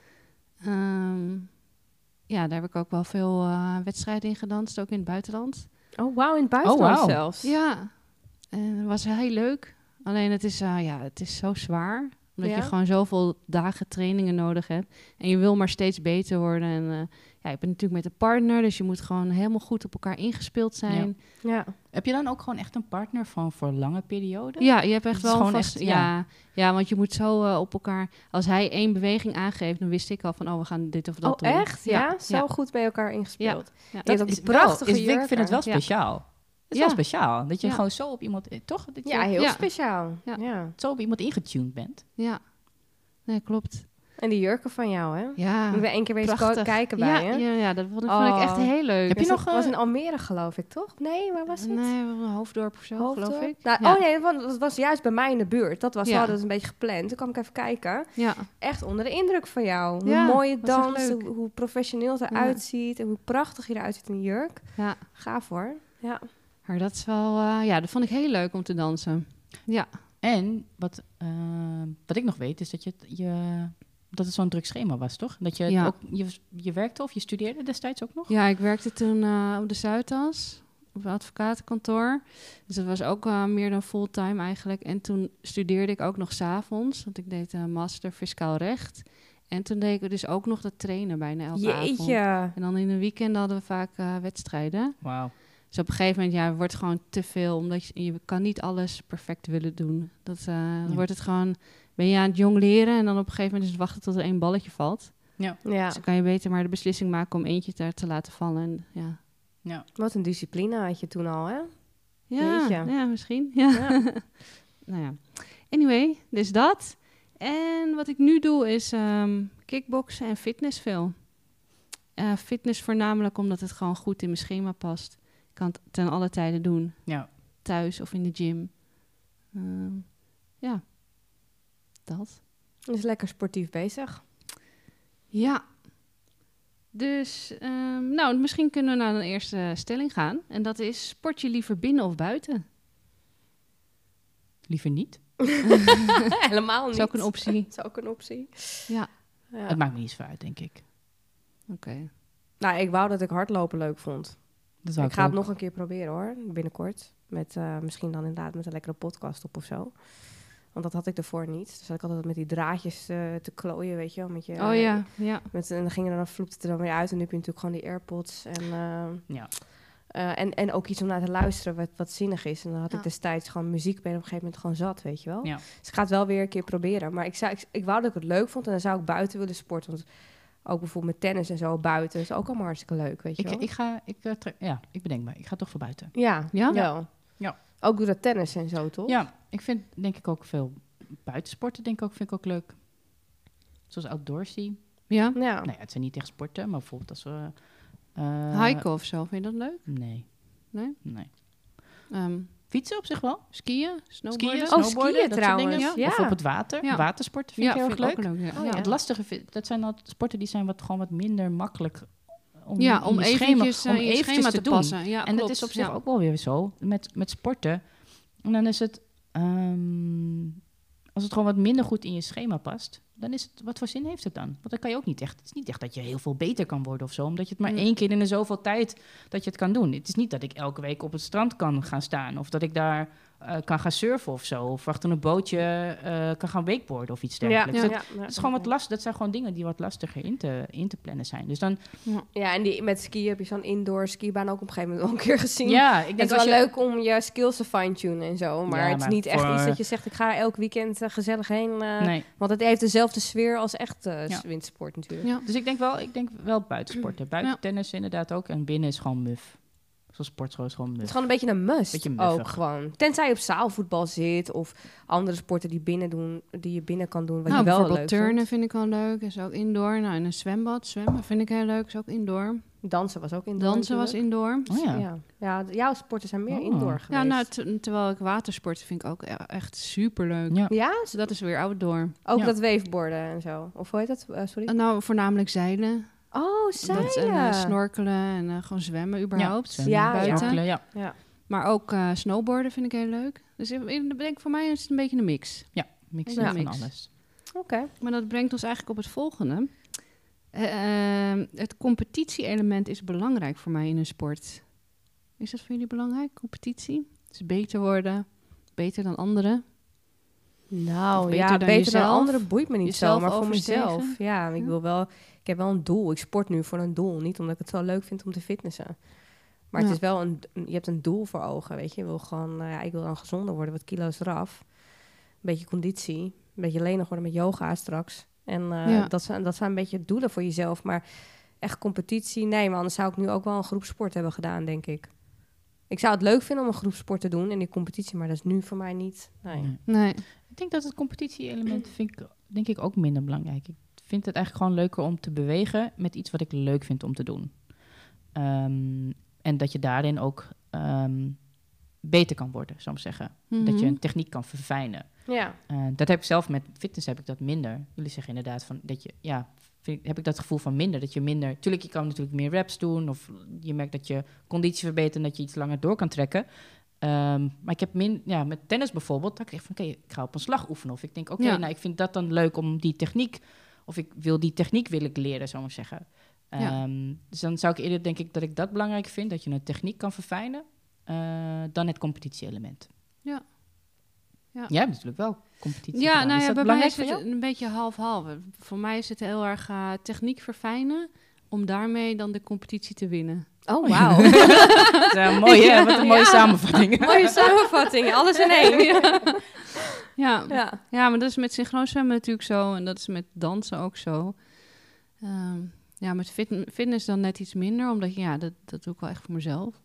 Daar heb ik ook wel veel wedstrijden in gedanst, ook in het buitenland. Oh, wauw, in het buitenland wauw. zelfs. Ja, en dat was heel leuk. Alleen het is zo zwaar. Omdat je gewoon zoveel dagen trainingen nodig hebt. En je wil maar steeds beter worden. En ik ben natuurlijk met een partner, dus je moet gewoon helemaal goed op elkaar ingespeeld zijn. Ja. Heb je dan ook gewoon echt een partner voor lange perioden? Ja, je hebt echt Het is wel gewoon vast... echt, ja, want je moet zo op elkaar... Als hij 1 beweging aangeeft, dan wist ik al van... we gaan dit of dat doen. Oh, echt? Ja? Zo ja. goed bij elkaar ingespeeld. Ja. Dat Dat is is prachtige wel, ik vind het wel Ja. speciaal. Het is Ja. wel speciaal. Dat je Ja. gewoon zo op iemand... Toch? Dat je Ja, heel Ja. speciaal. Ja. Ja. zo op iemand ingetuned bent. Ja. Nee, klopt. En die jurken van jou, hè? Ja, Moeten we 1 keer weer eens prachtig. kijken bij je? Ja, dat vond ik echt heel leuk. Heb je nog... was in Almere, geloof ik, toch? Nee, waar was het? Nee, een Hoofddorp of zo, geloof ik. Nou, Ja. Oh nee, dat was juist bij mij in de buurt. Dat was Ja. we hadden het een beetje gepland. Toen kwam ik even kijken. Ja. Echt onder de indruk van jou. Hoe Ja, mooi je was echt danst, leuk. hoe professioneel het eruit ziet en hoe prachtig je eruit ziet in een jurk. Ja. Gaaf hoor. Ja. Maar dat is wel... dat vond ik heel leuk om te dansen. Ja. En wat ik nog weet, is dat je dat het zo'n druk schema was, toch? Dat je Ja. ook je werkte of je studeerde destijds ook nog? Ja, ik werkte toen op de Zuidas, op het advocatenkantoor. Dus dat was ook meer dan fulltime eigenlijk. En toen studeerde ik ook nog 's avonds, want ik deed een master fiscaal recht. En toen deed ik dus ook nog dat trainen bijna elke avond. Jeetje. En dan in de weekend hadden we vaak wedstrijden. Wauw. Dus op een gegeven moment, het wordt gewoon te veel, omdat je kan niet alles perfect willen doen. Dan wordt het gewoon, ben je aan het jong leren en dan op een gegeven moment is het wachten tot er 1 balletje valt. Ja. Dus dan kan je beter maar de beslissing maken om eentje te laten vallen. En, Ja. Wat een discipline had je toen al, hè? ja, Jeetje. ja, misschien. Ja. Ja. Nou ja. Anyway, dus dat. En wat ik nu doe is kickboksen en fitness veel. Fitness voornamelijk omdat het gewoon goed in mijn schema past. Ik kan het ten alle tijden doen. Ja. Thuis of in de gym. Ja, dat. Dus lekker sportief bezig. Ja. Dus, misschien kunnen we naar een eerste stelling gaan. En dat is, sport je liever binnen of buiten? Liever niet. Helemaal niet. Dat is ook een optie. Dat is ook een optie. Ja. Ja. Het maakt me niet zo uit, denk ik. Oké. Nou, ik wou dat ik hardlopen leuk vond. Dat zou Ik ga het ook. nog een keer proberen, hoor. Binnenkort. Met misschien dan inderdaad met een lekkere podcast op of zo. Want dat had ik ervoor niet. Dus had ik altijd met die draadjes te klooien, weet je wel. Met je, Oh ja, ja. En dan gingen er dan vloepte het er dan weer uit. En nu heb je natuurlijk gewoon die AirPods. Ja. En ook iets om naar te luisteren wat zinnig is. En dan had Ja. ik destijds gewoon muziek ben op een gegeven moment gewoon zat, weet je wel. Ja. Dus ik ga het wel weer een keer proberen. Maar ik wou dat ik het leuk vond. En dan zou ik buiten willen sporten. Want ook bijvoorbeeld met tennis en zo buiten is ook allemaal hartstikke leuk, weet je wel. Ik bedenk me. Ik ga toch voor buiten. Ja, Ja? wel. Ja. Ook door dat tennis en zo, toch? Ja, ik vind denk ik ook veel buitensporten vind ik ook leuk. Zoals outdoorsy. Ja? Ja. Nou ja, het zijn niet echt sporten, maar bijvoorbeeld als we... Hiken of zo, vind je dat leuk? Nee. Nee? Nee. Fietsen op zich wel? Skiën? Snowboarden? Skiën, Oh, snowboarden, skiën dat trouwens. soort dingen. Ja. Of op het water. Ja. Watersporten vind ik heel erg vind leuk. ik ook leuk. Ja. Oh, Ja. Het lastige, dat zijn al sporten die zijn gewoon wat minder makkelijk om, Ja, in om je eventjes schema, in je schema te doen. passen. Ja, En dat klopt. is op zich Ja. ook wel weer zo met sporten. En dan is het, als het gewoon wat minder goed in je schema past, dan is het, wat voor zin heeft het dan? Want dan kan je ook niet echt, het is niet echt dat je heel veel beter kan worden of zo, omdat je het maar 1 keer in de zoveel tijd dat je het kan doen. Het is niet dat ik elke week op het strand kan gaan staan, of dat ik daar kan gaan surfen of zo, of achter een bootje kan gaan wakeboarden of iets dergelijks. Ja. Dat is gewoon wat lastig. Dat zijn gewoon dingen die wat lastiger in te plannen zijn. Dus dan, Ja, en met skiën heb je zo'n indoor skibaan ook op een gegeven moment wel een keer gezien. ja, ik Het denk is als wel je... leuk om je skills te fine-tunen en zo. Maar Ja, het is maar niet echt voor- iets dat je zegt, ik ga elk weekend gezellig heen. Nee. Want het heeft dezelfde sfeer als echt Ja. wintersport natuurlijk. Ja. Dus ik denk wel buitensporten. Buiten Ja. tennis inderdaad ook. En binnen is gewoon muf. Zoals sportschool is gewoon Het is muf. gewoon een beetje een must Beetje ook muffig. gewoon. Tenzij je op zaalvoetbal zit of andere sporten die je binnen kan doen, wat Nou, je wel bijvoorbeeld leuk turnen vindt. vind ik wel leuk. Is ook indoor. Nou, in een zwembad. Zwemmen vind ik heel leuk. Is ook indoor. Dansen was ook indoor. Dansen was natuurlijk. indoor. Oh ja. Ja, jouw sporten zijn meer Oh. indoor Ja, geweest. nou, terwijl ik watersporten vind ik ook echt superleuk. Ja. Ja? Dus dat is weer outdoor. Ook Ja. dat waveboarden en zo. Of hoe heet dat? Sorry. En nou, voornamelijk zeilen. Oh, zeilen. En snorkelen en gewoon zwemmen überhaupt. zwemmen, Ja, buiten. snorkelen, ja. Ja. Maar ook snowboarden vind ik heel leuk. Dus ik denk voor mij is het een beetje een mix. Mixen Ja. van Mix. alles. Oké. Maar dat brengt ons eigenlijk op het volgende. Het competitie-element is belangrijk voor mij in een sport. Is dat voor jullie belangrijk, competitie? Dus beter worden, beter dan anderen. Nou Of ja, beter dan beter dan jezelf? anderen boeit me niet Jezelf zo, maar voor overstegen? mezelf. Ja, ik wil wel. Ik heb wel een doel. Ik sport nu voor een doel, niet omdat ik het zo leuk vind om te fitnessen. Maar het Ja. is wel je hebt een doel voor ogen, weet je. Je wil gewoon, ik wil dan gezonder worden, wat kilo's eraf. Een beetje conditie, een beetje lenig worden met yoga straks. En Ja. dat zijn een beetje doelen voor jezelf. Maar echt competitie, nee, maar anders zou ik nu ook wel een groepsport hebben gedaan, denk ik. Ik zou het leuk vinden om een groepsport te doen in die competitie, maar dat is nu voor mij niet. Nee. Nee. Nee. Ik denk dat het competitie-element vind ik, denk ik ook minder belangrijk. Ik vind het eigenlijk gewoon leuker om te bewegen met iets wat ik leuk vind om te doen. En dat je daarin ook beter kan worden, zou ik zeggen. Dat je een techniek kan verfijnen. Ja. Dat heb ik zelf met fitness heb ik dat minder. Jullie zeggen inderdaad van dat je, heb ik dat gevoel van minder. Dat je minder, tuurlijk je kan natuurlijk meer reps doen of je merkt dat je conditie verbetert en dat je iets langer door kan trekken. Maar ik heb met tennis bijvoorbeeld, dat ik echt van oké, ik ga op een slag oefenen. Of ik denk, oké, Ja. nou ik vind dat dan leuk om die techniek, Of ik wil die techniek leren, zou ik maar zeggen. Dus dan zou ik eerder, denk ik, dat ik dat belangrijk vind. Dat je een techniek kan verfijnen. Dan het competitie-element. Ja. Jij hebt natuurlijk wel competitie. Ja, gedaan. nou Is ja, dat bij mij belangrijk is voor het jou? een beetje half-half. Voor mij is het heel erg techniek verfijnen om daarmee dan de competitie te winnen. Oh, wauw. Mooi, hè? Wat een mooie samenvatting. Mooie samenvatting. Alles in één. Ja. Ja. Ja, maar dat is met synchroonzwemmen natuurlijk zo. En dat is met dansen ook zo. Met fitness dan net iets minder. Omdat dat doe ik wel echt voor mezelf.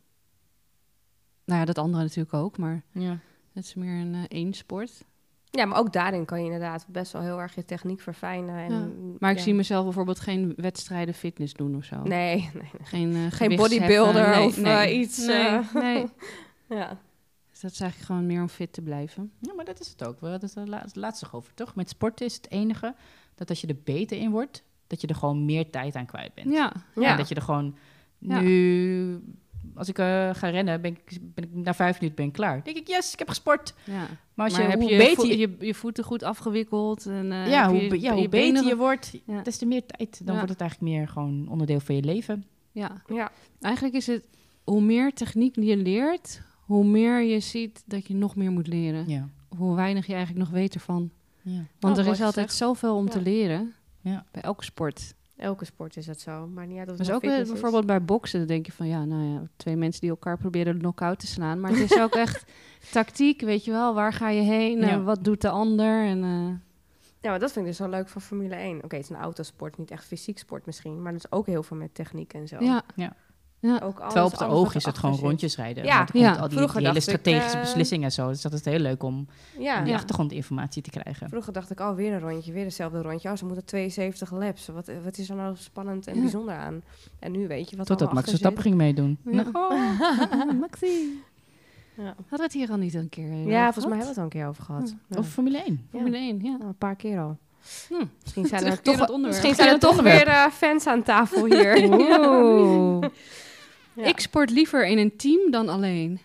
Nou ja, dat andere natuurlijk ook. Maar Ja. het is meer een eensport. Ja, maar ook daarin kan je inderdaad best wel heel erg je techniek verfijnen. En, Maar ik zie mezelf bijvoorbeeld geen wedstrijden fitness doen of zo. Nee. Geen bodybuilder of nee. iets. Nee. Ja. Dus dat is eigenlijk gewoon meer om fit te blijven. Ja, maar dat is het ook. We hadden het het laatste over, toch? Met sporten is het enige dat als je er beter in wordt, dat je er gewoon meer tijd aan kwijt bent. Ja. En dat je er gewoon nu... Als ik ga rennen, ben ik na 5 minuten ben ik klaar. Dan denk ik, yes, ik heb gesport. Ja. Maar als heb hoe je beter je voeten goed afgewikkeld. En, hoe beter je wordt, Ja. des te meer tijd. Dan wordt het eigenlijk meer gewoon onderdeel van je leven. Ja. Ja. Eigenlijk is het, hoe meer techniek je leert, hoe meer je ziet dat je nog meer moet leren. Ja. Hoe weinig je eigenlijk nog weet ervan. Ja. Want er mooi is altijd gezegd. zoveel om te leren. Ja. Bij elke sport. Elke sport is dat zo. Maar niet uit of het Dus nou ook fitness is. bijvoorbeeld bij boksen, dan denk je van 2 mensen die elkaar proberen knock-out te slaan. Maar het is ook echt tactiek, weet je wel. Waar ga je heen? Ja. Wat doet de ander? En, Ja, maar dat vind ik dus zo leuk van Formule 1. Oké, het is een autosport, niet echt fysiek sport misschien. Maar dat is ook heel veel met techniek en zo. ja. Ook alles, Terwijl op de alles oog wat is het erachter gewoon zit. rondjes rijden. Ja. Want er komt Ja. al die Vroeger hele dacht ik, strategische beslissingen en zo. Dus dat is heel leuk om Ja. die Ja. achtergrondinformatie te krijgen. Vroeger dacht ik, weer een rondje, weer hetzelfde rondje. Oh, ze moeten 72 laps. Wat is er nou spannend en bijzonder aan? En nu weet je wat er Totdat allemaal Max achter Verstappen ging meedoen. Ja. Nou, Maxi. zit. Ja. Hadden we het hier al niet een keer over Ja, volgens mij gehad? hebben we het al een keer over gehad. Ja. Of Formule 1. Formule 1, ja. Een paar keer al. Hm. Misschien zijn er Terugkerend toch, onderwerp. misschien zijn er toch weer fans aan tafel hier. Oeh. Ja. Ik sport liever in een team dan alleen.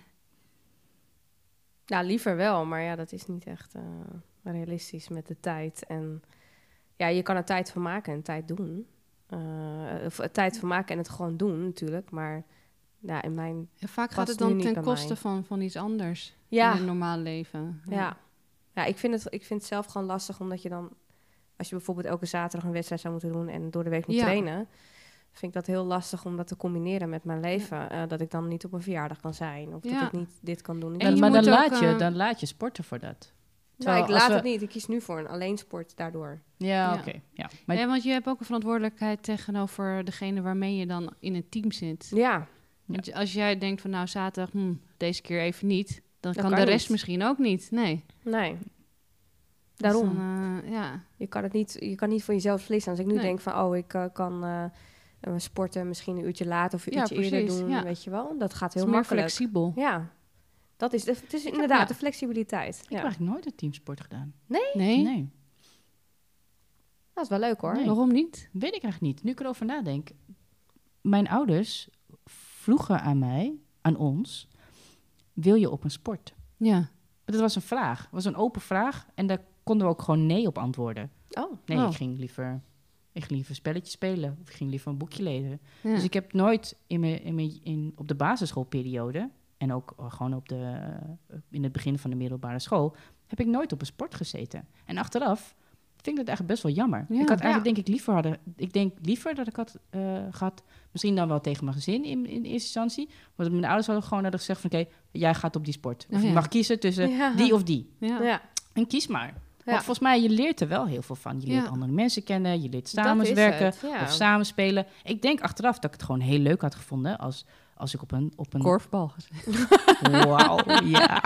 Nou, liever wel, maar ja, dat is niet echt realistisch met de tijd. En ja, je kan er tijd van maken en tijd doen. Of tijd van maken en het gewoon doen, natuurlijk. Maar ja, in mijn... Ja, vaak gaat Past het nu dan niet ten bij koste mij. van iets anders Ja. in het normaal leven. Ja, ik vind het zelf gewoon lastig, omdat je dan... Als je bijvoorbeeld elke zaterdag een wedstrijd zou moeten doen en door de week moet Ja. trainen... vind ik dat heel lastig om dat te combineren met mijn leven. Dat ik dan niet op een verjaardag kan zijn. Of Ja. dat ik niet dit kan doen. En je Maar moet dan ook, laat je sporten voor dat. Nou, Terwijl ik als laat we- het niet. Ik kies nu voor een alleensport daardoor. Ja, Ja. oké. Ja. Maar Ja, want je hebt ook een verantwoordelijkheid tegenover degene waarmee je dan in een team zit. Ja, Want als jij denkt van zaterdag, deze keer even niet, dan Dat kan kan de rest niet. misschien ook niet. Nee. nee. Dus Daarom. dan, ja. Je kan niet voor jezelf beslissen. Als ik nu Nee. denk van, ik kan sporten misschien een uurtje later of een Ja, uurtje eerder precies, doen, ja. weet je wel. Dat gaat Het is heel meer makkelijk. flexibel. Ja, het is inderdaad ja. de flexibiliteit. ik heb eigenlijk nooit een teamsport gedaan. Nee? Nee, Dat is wel leuk hoor. Nee. Waarom niet? weet ik eigenlijk niet. Nu ik erover nadenk. Mijn ouders vroegen aan ons, wil je op een sport? Ja. Dat was een vraag. Het was een open vraag. En daar konden we ook gewoon nee op antwoorden. Oh, Nee, Oh. ik ging liever spelletjes spelen. Of ik ging liever een boekje lezen. Ja. Dus ik heb nooit op de basisschoolperiode... en ook gewoon in het begin van de middelbare school... heb ik nooit op een sport gezeten. En achteraf vind ik dat eigenlijk best wel jammer. Ja. Ik had eigenlijk Ja. denk liever dat ik had gehad... misschien dan wel tegen mijn gezin in eerste instantie. Want mijn ouders hadden gewoon gezegd van... oké, jij gaat op die sport. Of Oh, je ja. mag kiezen tussen Ja. die of die. Ja. ja. En kies maar. Ja. Want volgens mij, je leert er wel heel veel van. Je leert Ja. andere mensen kennen, je leert Dat samenwerken is het, ja. of samenspelen. Ik denk achteraf dat ik het gewoon heel leuk had gevonden als ik op een... Korfbal. Wauw, ja.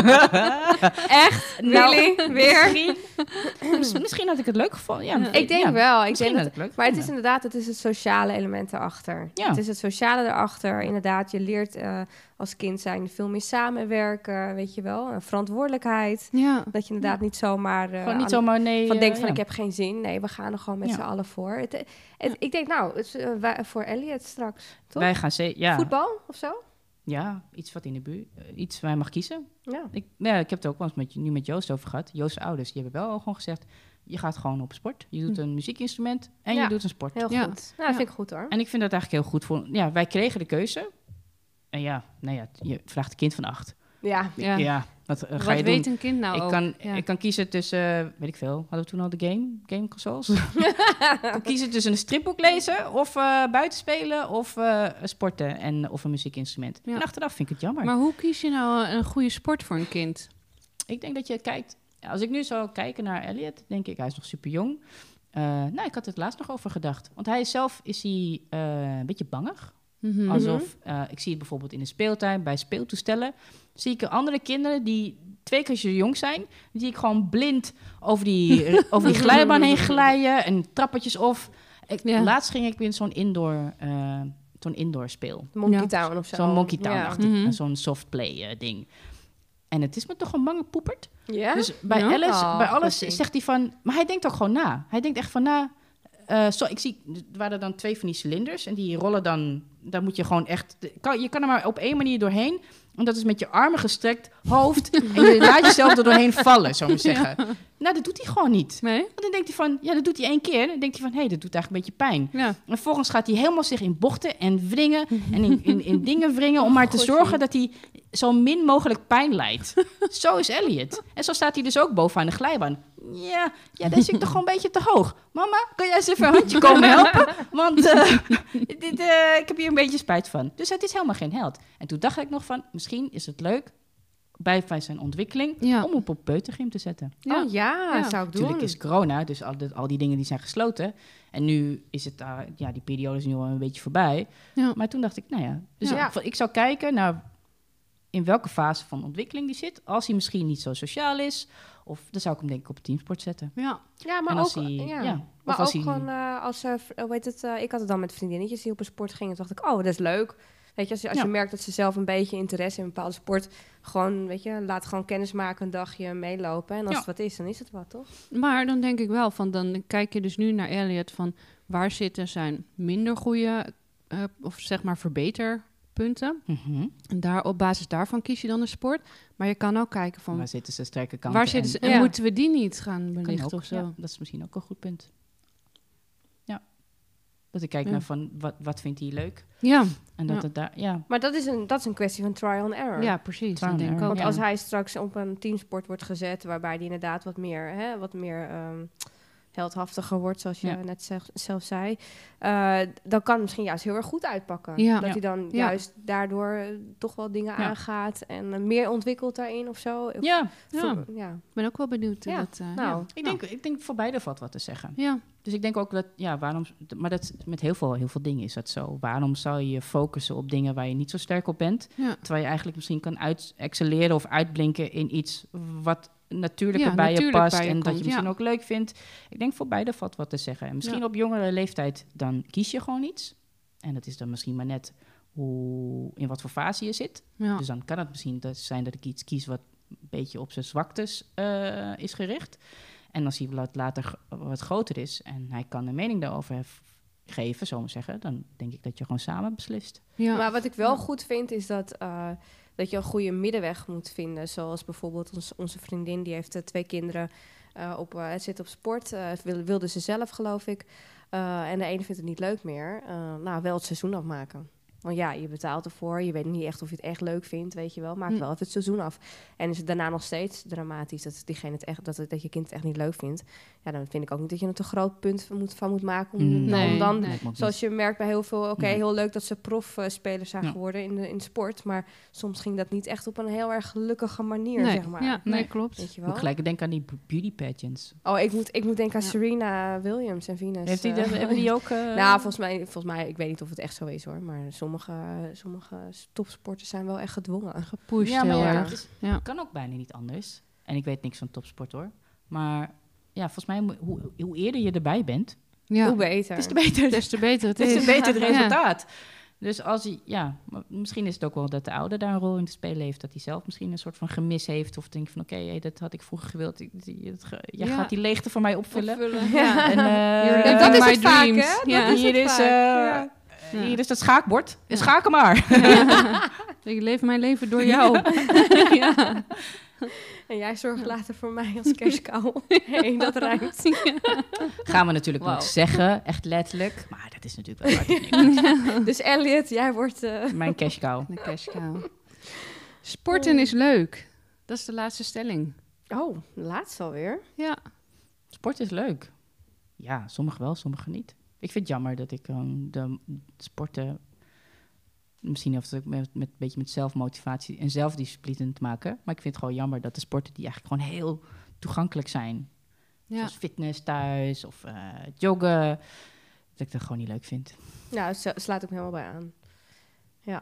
Echt? Really? Weer? Misschien had ik het leuk gevonden. Ja, Ja. Ik denk wel. Ik Misschien denk had ik het leuk maar het is gevonden. inderdaad, het is het sociale element erachter. Ja. Het is het sociale erachter. Inderdaad, je leert als kind zijn veel meer samenwerken, weet je wel. Een verantwoordelijkheid. Ja. Dat je inderdaad niet zomaar... Gewoon niet zomaar nee... van denkt van, ja. ik heb geen zin. Nee, we gaan er gewoon met Ja. z'n allen voor. Ik denk, het is voor Elliot straks, toch? Wij gaan ja. Voetbal of zo? Ja, iets wat in de buurt... iets waar hij mag kiezen. Ja. Ik heb het ook wel eens nu met Joost over gehad. Joost's ouders, die hebben wel al gewoon gezegd... je gaat gewoon op sport. Je doet een muziekinstrument en je doet een sport. Heel Ja. goed. Nou, dat vind ik goed hoor. En ik vind dat eigenlijk heel goed voor... Ja, wij kregen de keuze. En je vraagt een kind van 8. Ja. Ja. Wat ga Wat je weet doen? een kind nou ook? Ik kan kiezen tussen, weet ik veel, hadden we toen al de gameconsoles? Ik kan kiezen tussen een stripboek lezen of buiten spelen of sporten of een muziekinstrument. Ja. En achteraf vind ik het jammer. Maar hoe kies je nou een goede sport voor een kind? Ik denk dat je kijkt... Als ik nu zou kijken naar Elliot, denk ik, hij is nog super jong. Ik had het laatst nog over gedacht. Want hij is een beetje bangig. Mhm. Alsof, ik zie het bijvoorbeeld in de speeltuin, bij speeltoestellen, zie ik andere kinderen die 2 keer zo jong zijn, die ik gewoon blind over die glijbaan heen glijden en trappetjes of. Laatst ging ik in zo'n indoor speel. Monkey Town of zo. Zo'n Monkey Town, Ja. dacht ik. Zo'n softplay ding. En het is me toch een bange poepert. Ja? Dus bij Ja? bij alles precies. zegt hij van... Maar hij denkt ook gewoon na. Hij denkt echt van na... ik zie, er waren dan 2 van die cilinders. En die rollen dan... Daar moet je gewoon echt... Je kan er maar op 1 manier doorheen. En dat is met je armen gestrekt, hoofd. En je laat jezelf er doorheen vallen, zou ik maar zeggen. Ja. Nou, dat doet hij gewoon niet. Nee? Want dan denkt hij van... Ja, dat doet hij 1 keer. Dan denkt hij van... Dat doet eigenlijk een beetje pijn. Ja. En vervolgens gaat hij helemaal zich in bochten en wringen. En in dingen wringen. Om maar te zorgen dat hij zo min mogelijk pijn lijdt. Zo is Elliot. En zo staat hij dus ook bovenaan de glijbaan. Ja, deze vind ik toch gewoon een beetje te hoog. Mama, kan jij eens even een handje komen helpen? Want ik heb hier een beetje spijt van. Dus het is helemaal geen held. En toen dacht ik nog van, misschien is het leuk bij zijn ontwikkeling om hem op peutergym te zetten. Ja. Oh ja, Ja. zou ik doen. Natuurlijk is corona, dus al die dingen die zijn gesloten. En nu is het, die periode is nu al een beetje voorbij. Ja. Maar toen dacht ik, dus Ja. ik zou kijken naar in welke fase van ontwikkeling die zit. Als hij misschien niet zo sociaal is, of dan zou ik hem denk ik op teamsport zetten. Ja. Ja, maar En ook, als hij- ja. ja, of Maar als ook hij- gewoon ik had het dan met vriendinnetjes die op een sport gingen. Toen dacht ik, oh, dat is leuk. Weet je, als je merkt dat ze zelf een beetje interesse in een bepaalde sport, gewoon, weet je, laat gewoon kennis maken, een dagje meelopen. En als het wat is, dan is het wat, toch? Maar dan denk ik wel, dan kijk je dus nu naar Elliot van waar zitten zijn minder goede, of zeg maar verbeterpunten. Mhm. En op basis daarvan kies je dan een sport. Maar je kan ook kijken van Waar zitten ze sterke kanten? waar zitten ze en Ja. moeten we die niet gaan Kan belichten ook, of zo. ja, dat is misschien ook een goed punt. Ja. Dat ik kijk Ja. naar van, wat vindt hij leuk? Ja, En dat Ja. het daar, Maar dat is een kwestie van trial and error. ja precies. Trial Dat denk ik and ook. Want Ja. als hij straks op een teamsport wordt gezet, waarbij hij inderdaad wat meer heldhaftiger wordt, zoals je Ja. net zelf zei, dan kan het misschien juist heel erg goed uitpakken. Ja. Dat hij dan Ja. juist daardoor toch wel dingen aangaat en meer ontwikkelt daarin of zo. Of- Ja, ja. Ik ben ook wel benieuwd. Ja, Dat, nou. ik denk voor beide valt wat te zeggen. ja. Dus ik denk ook dat, maar dat met heel veel dingen is dat zo. Waarom zou je je focussen op dingen waar je niet zo sterk op bent? Ja. Terwijl je eigenlijk misschien kan excelleren of uitblinken in iets wat natuurlijker Ja, bij je natuurlijk past bij je en dat komt, je misschien ja. ook leuk vindt. Ik denk voor beide valt wat te zeggen. En misschien op jongere leeftijd, dan kies je gewoon iets. En dat is dan misschien maar net in wat voor fase je zit. Ja. Dus dan kan het misschien zijn dat ik iets kies wat een beetje op zijn zwaktes is gericht. En als hij later wat groter is en hij kan een mening daarover geven, zo maar zeggen, dan denk ik dat je gewoon samen beslist. Ja. Maar wat ik wel goed vind, is dat je een goede middenweg moet vinden. Zoals bijvoorbeeld onze vriendin, die heeft 2 kinderen, zit op sport. Wilde ze zelf, geloof ik. En de ene vindt het niet leuk meer. Wel het seizoen afmaken. Want ja, je betaalt ervoor. Je weet niet echt of je het echt leuk vindt, weet je wel. Maak wel even het seizoen af. En is het daarna nog steeds dramatisch dat diegene het echt, dat je kind het echt niet leuk vindt. Ja, dan vind ik ook niet dat je het een groot punt van moet maken. Om dan, nee. zoals je merkt bij heel veel, heel leuk dat ze profspelers zijn Ja. geworden in de sport. Maar soms ging dat niet echt op een heel erg gelukkige manier, Nee, zeg maar. ja, nee, Nee. klopt. Weet je Moet wel? gelijk denken aan die beauty pageants. Oh, ik moet denken aan Ja. Serena Williams en Venus. Hebben die ook... Nou, volgens mij, ik weet niet of het echt zo is hoor. Maar sommige topsporters zijn wel echt gedwongen. Gepusht ja, maar heel ja, erg. het Ja. kan ook bijna niet anders. En ik weet niks van topsport hoor. Maar ja, volgens mij, hoe eerder je erbij bent, Ja. Hoe beter. des te beter. Des te beter het Het is is. een beter het Ja. resultaat. Dus als hij, maar misschien is het ook wel dat de ouder daar een rol in te spelen heeft. Dat hij zelf misschien een soort van gemis heeft. Of denkt van oké, dat had ik vroeger gewild. Jij Ja. gaat die leegte van mij opvullen. Ja. En, You're dat living is my het vaak, dreams. hè? Ja. Dat is hier het is, vaak, ja. hier is dat schaakbord. Ja. Schaken maar. Ik leef mijn leven door jou. Ja. En jij zorgt later voor mij als cashcow. Hey, dat ruimt. Gaan we natuurlijk Wauw. niet zeggen, echt letterlijk. Maar dat is natuurlijk wel hard. Dus Elliot, jij wordt... Mijn cash cow. De cash cow. Sporten is leuk. Dat is de laatste stelling. Oh, laatst alweer. Ja. Sport is leuk. Ja, sommigen wel, sommigen niet. Ik vind het jammer dat ik de sporten... Misschien heeft het ook met een beetje met zelfmotivatie en zelfdiscipline te maken. Maar ik vind het gewoon jammer dat de sporten die eigenlijk gewoon heel toegankelijk zijn... Ja. Zoals fitness thuis of joggen... dat ik dat gewoon niet leuk vind. Nou, slaat ook helemaal bij aan. Ja.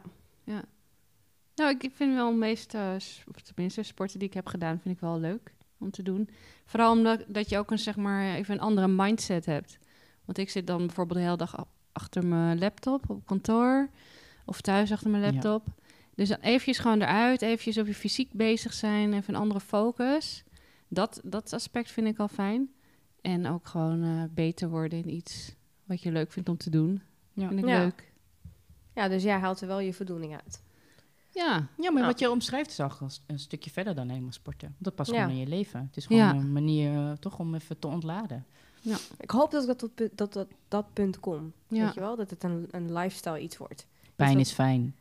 Nou, ik vind wel de meeste, of tenminste sporten die ik heb gedaan, vind ik wel leuk om te doen. Vooral omdat dat je ook een, zeg maar, even een andere mindset hebt. Want ik zit dan bijvoorbeeld de hele dag achter mijn laptop op kantoor of thuis achter mijn laptop. Ja. Dus dan eventjes gewoon eruit, eventjes op je fysiek bezig zijn, even een andere focus. Dat aspect vind ik al fijn. En ook gewoon beter worden in iets wat je leuk vindt om te doen. Ja. Vind ik Ja. leuk. Ja, dus jij haalt er wel je voldoening uit. Ja. Ja, maar Ja. wat je omschrijft is al een stukje verder dan helemaal sporten. Dat past Ja. gewoon in je leven. Het is gewoon Ja. een manier toch om even te ontladen. Ik hoop dat ik tot dat punt kom. Ja. Weet je wel? Dat het een lifestyle iets wordt. Pijn dat- is fijn.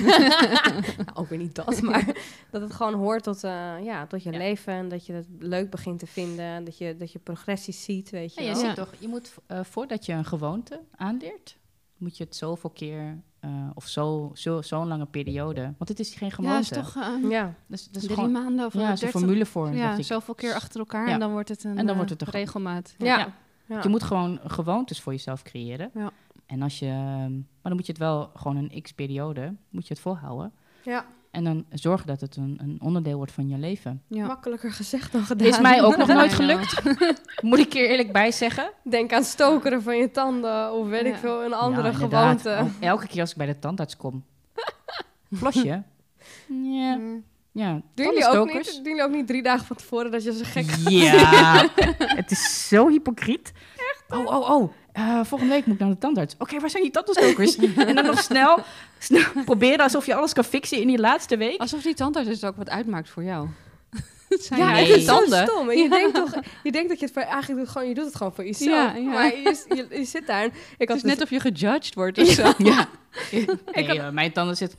Nou, ook weer niet dat, maar dat het gewoon hoort tot je Ja. leven. En dat je het leuk begint te vinden. Dat je progressies ziet, weet je Ja, je wel. Ja. ziet toch, je moet voordat je een gewoonte aanleert, moet je het zoveel keer of zo'n lange periode. Want het is geen Ja, gewoonte. is toch Ja, Dus, dus 3 gewoon, maanden of ja, zo'n 30. formule voor. Ja, dat je, zoveel keer achter elkaar Ja. en dan wordt het een, En dan wordt het een regelmaat. ja. Ja. Ja. je moet gewoon gewoontes voor jezelf creëren. Ja. En als je, maar dan moet je het wel gewoon een x-periode, moet je het volhouden. Ja, En dan zorgen dat het een onderdeel wordt van je leven. Ja. makkelijker gezegd dan gedaan. Is mij ook nog nooit I know. gelukt. Moet ik er eerlijk bij zeggen. Denk aan stokeren van je tanden of weet ik Ja. veel, een andere Ja, inderdaad. gewoonte. Elke keer als ik bij de tandarts kom. Flosje. Ja. Ja. tandenstokers. Doen jullie ook niet 3 dagen van tevoren dat je zo gek... Ja. Het is zo hypocriet. Echt? Oh. Volgende week moet ik naar de tandarts. Oké, waar zijn die tandenstokers? En dan nog snel proberen alsof je alles kan fixen in die laatste week. Alsof die tandarts dus ook wat uitmaakt voor jou. Het zijn Ja, je nee. het eigen is zo tanden. stom. En je denkt toch, je denkt dat je het eigenlijk doet, gewoon, je doet het gewoon voor jezelf. Ja, ja. Maar je zit daar. En ik Het had is dus- net of je gejudged wordt of zo. Ja. Nee, mijn tanden zitten...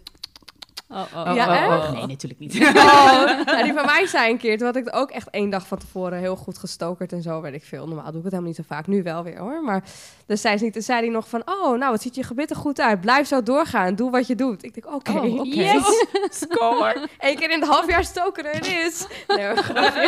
Ja, echt? Nee, natuurlijk niet. Oh, die van mij zei een keer, toen had ik het ook echt 1 dag van tevoren heel goed gestokerd en zo, weet ik veel. Normaal doe ik het helemaal niet zo vaak, nu wel weer hoor. Maar dus zei ze niet, zei hij nog van, oh, nou, het ziet je gebit er goed uit. Blijf zo doorgaan, doe wat je doet. Ik denk, oké. Oh, oké. Yes, score. 1 keer in het half jaar stokeren, het is. Nee, hoor, grapje.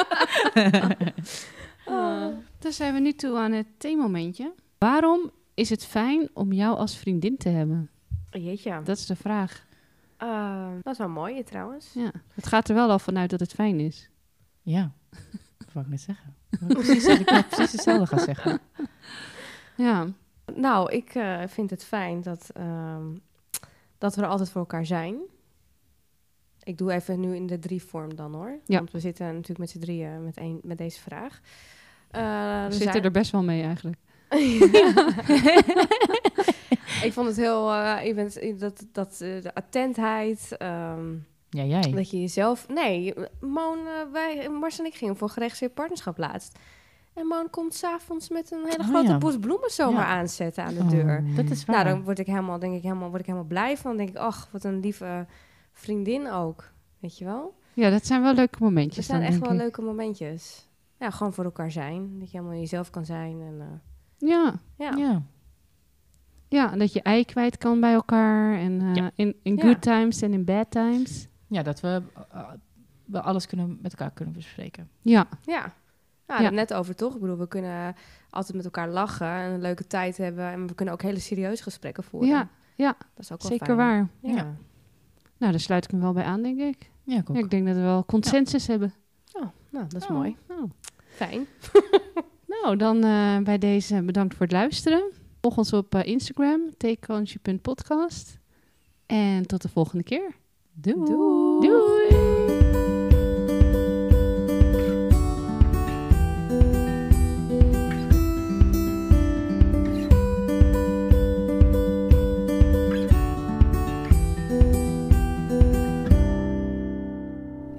Dan zijn we nu toe aan het theemomentje. Waarom is het fijn om jou als vriendin te hebben? Jeetje. Dat is de vraag. Dat is wel mooi trouwens. Ja. Het gaat er wel al vanuit dat het fijn is. Ja, dat wou ik net zeggen. Ik wou precies hetzelfde gaan zeggen. Ja. Nou, ik vind het fijn dat we er altijd voor elkaar zijn. Ik doe even nu in de 3-vorm dan hoor. Ja. Want we zitten natuurlijk met z'n drieën met deze vraag. We zitten er best wel mee eigenlijk. Ik vond het heel... de attentheid... Ja, jij. dat je jezelf... Nee, Moon, Mars en ik gingen voor geregistreerd partnerschap laatst. En Moon komt 's avonds met een hele grote ja. bos bloemen zomaar Ja. aanzetten aan de deur. Dat is waar. Nou, dan word ik helemaal blij van. Dan denk ik, ach, wat een lieve vriendin ook. Weet je wel? Ja, dat zijn wel leuke Het momentjes. zijn dan, echt denk wel ik. leuke momentjes. Ja, gewoon voor elkaar zijn. Dat je helemaal jezelf kan zijn. En, Ja. ja. Ja. Ja, dat je ei kwijt kan bij elkaar. En Ja. in Ja. good times en in bad times. Ja, dat we alles met elkaar kunnen bespreken. Ja. Ja. Ja. Daar net over toch? Ik bedoel, we kunnen altijd met elkaar lachen en een leuke tijd hebben. En we kunnen ook hele serieuze gesprekken voeren. Ja, ja, Dat is ook wel zeker fijn. waar. Ja. Ja. Nou, daar sluit ik me wel bij aan, denk ik. Ja, ik ook. Ja, ik denk dat we wel consensus hebben. Oh, nou, dat is Oh, mooi. nou. Fijn. Nou, dan bij deze bedankt voor het luisteren. Volg ons op Instagram, takeonsje.podcast. En tot de volgende keer. Doei. Doei!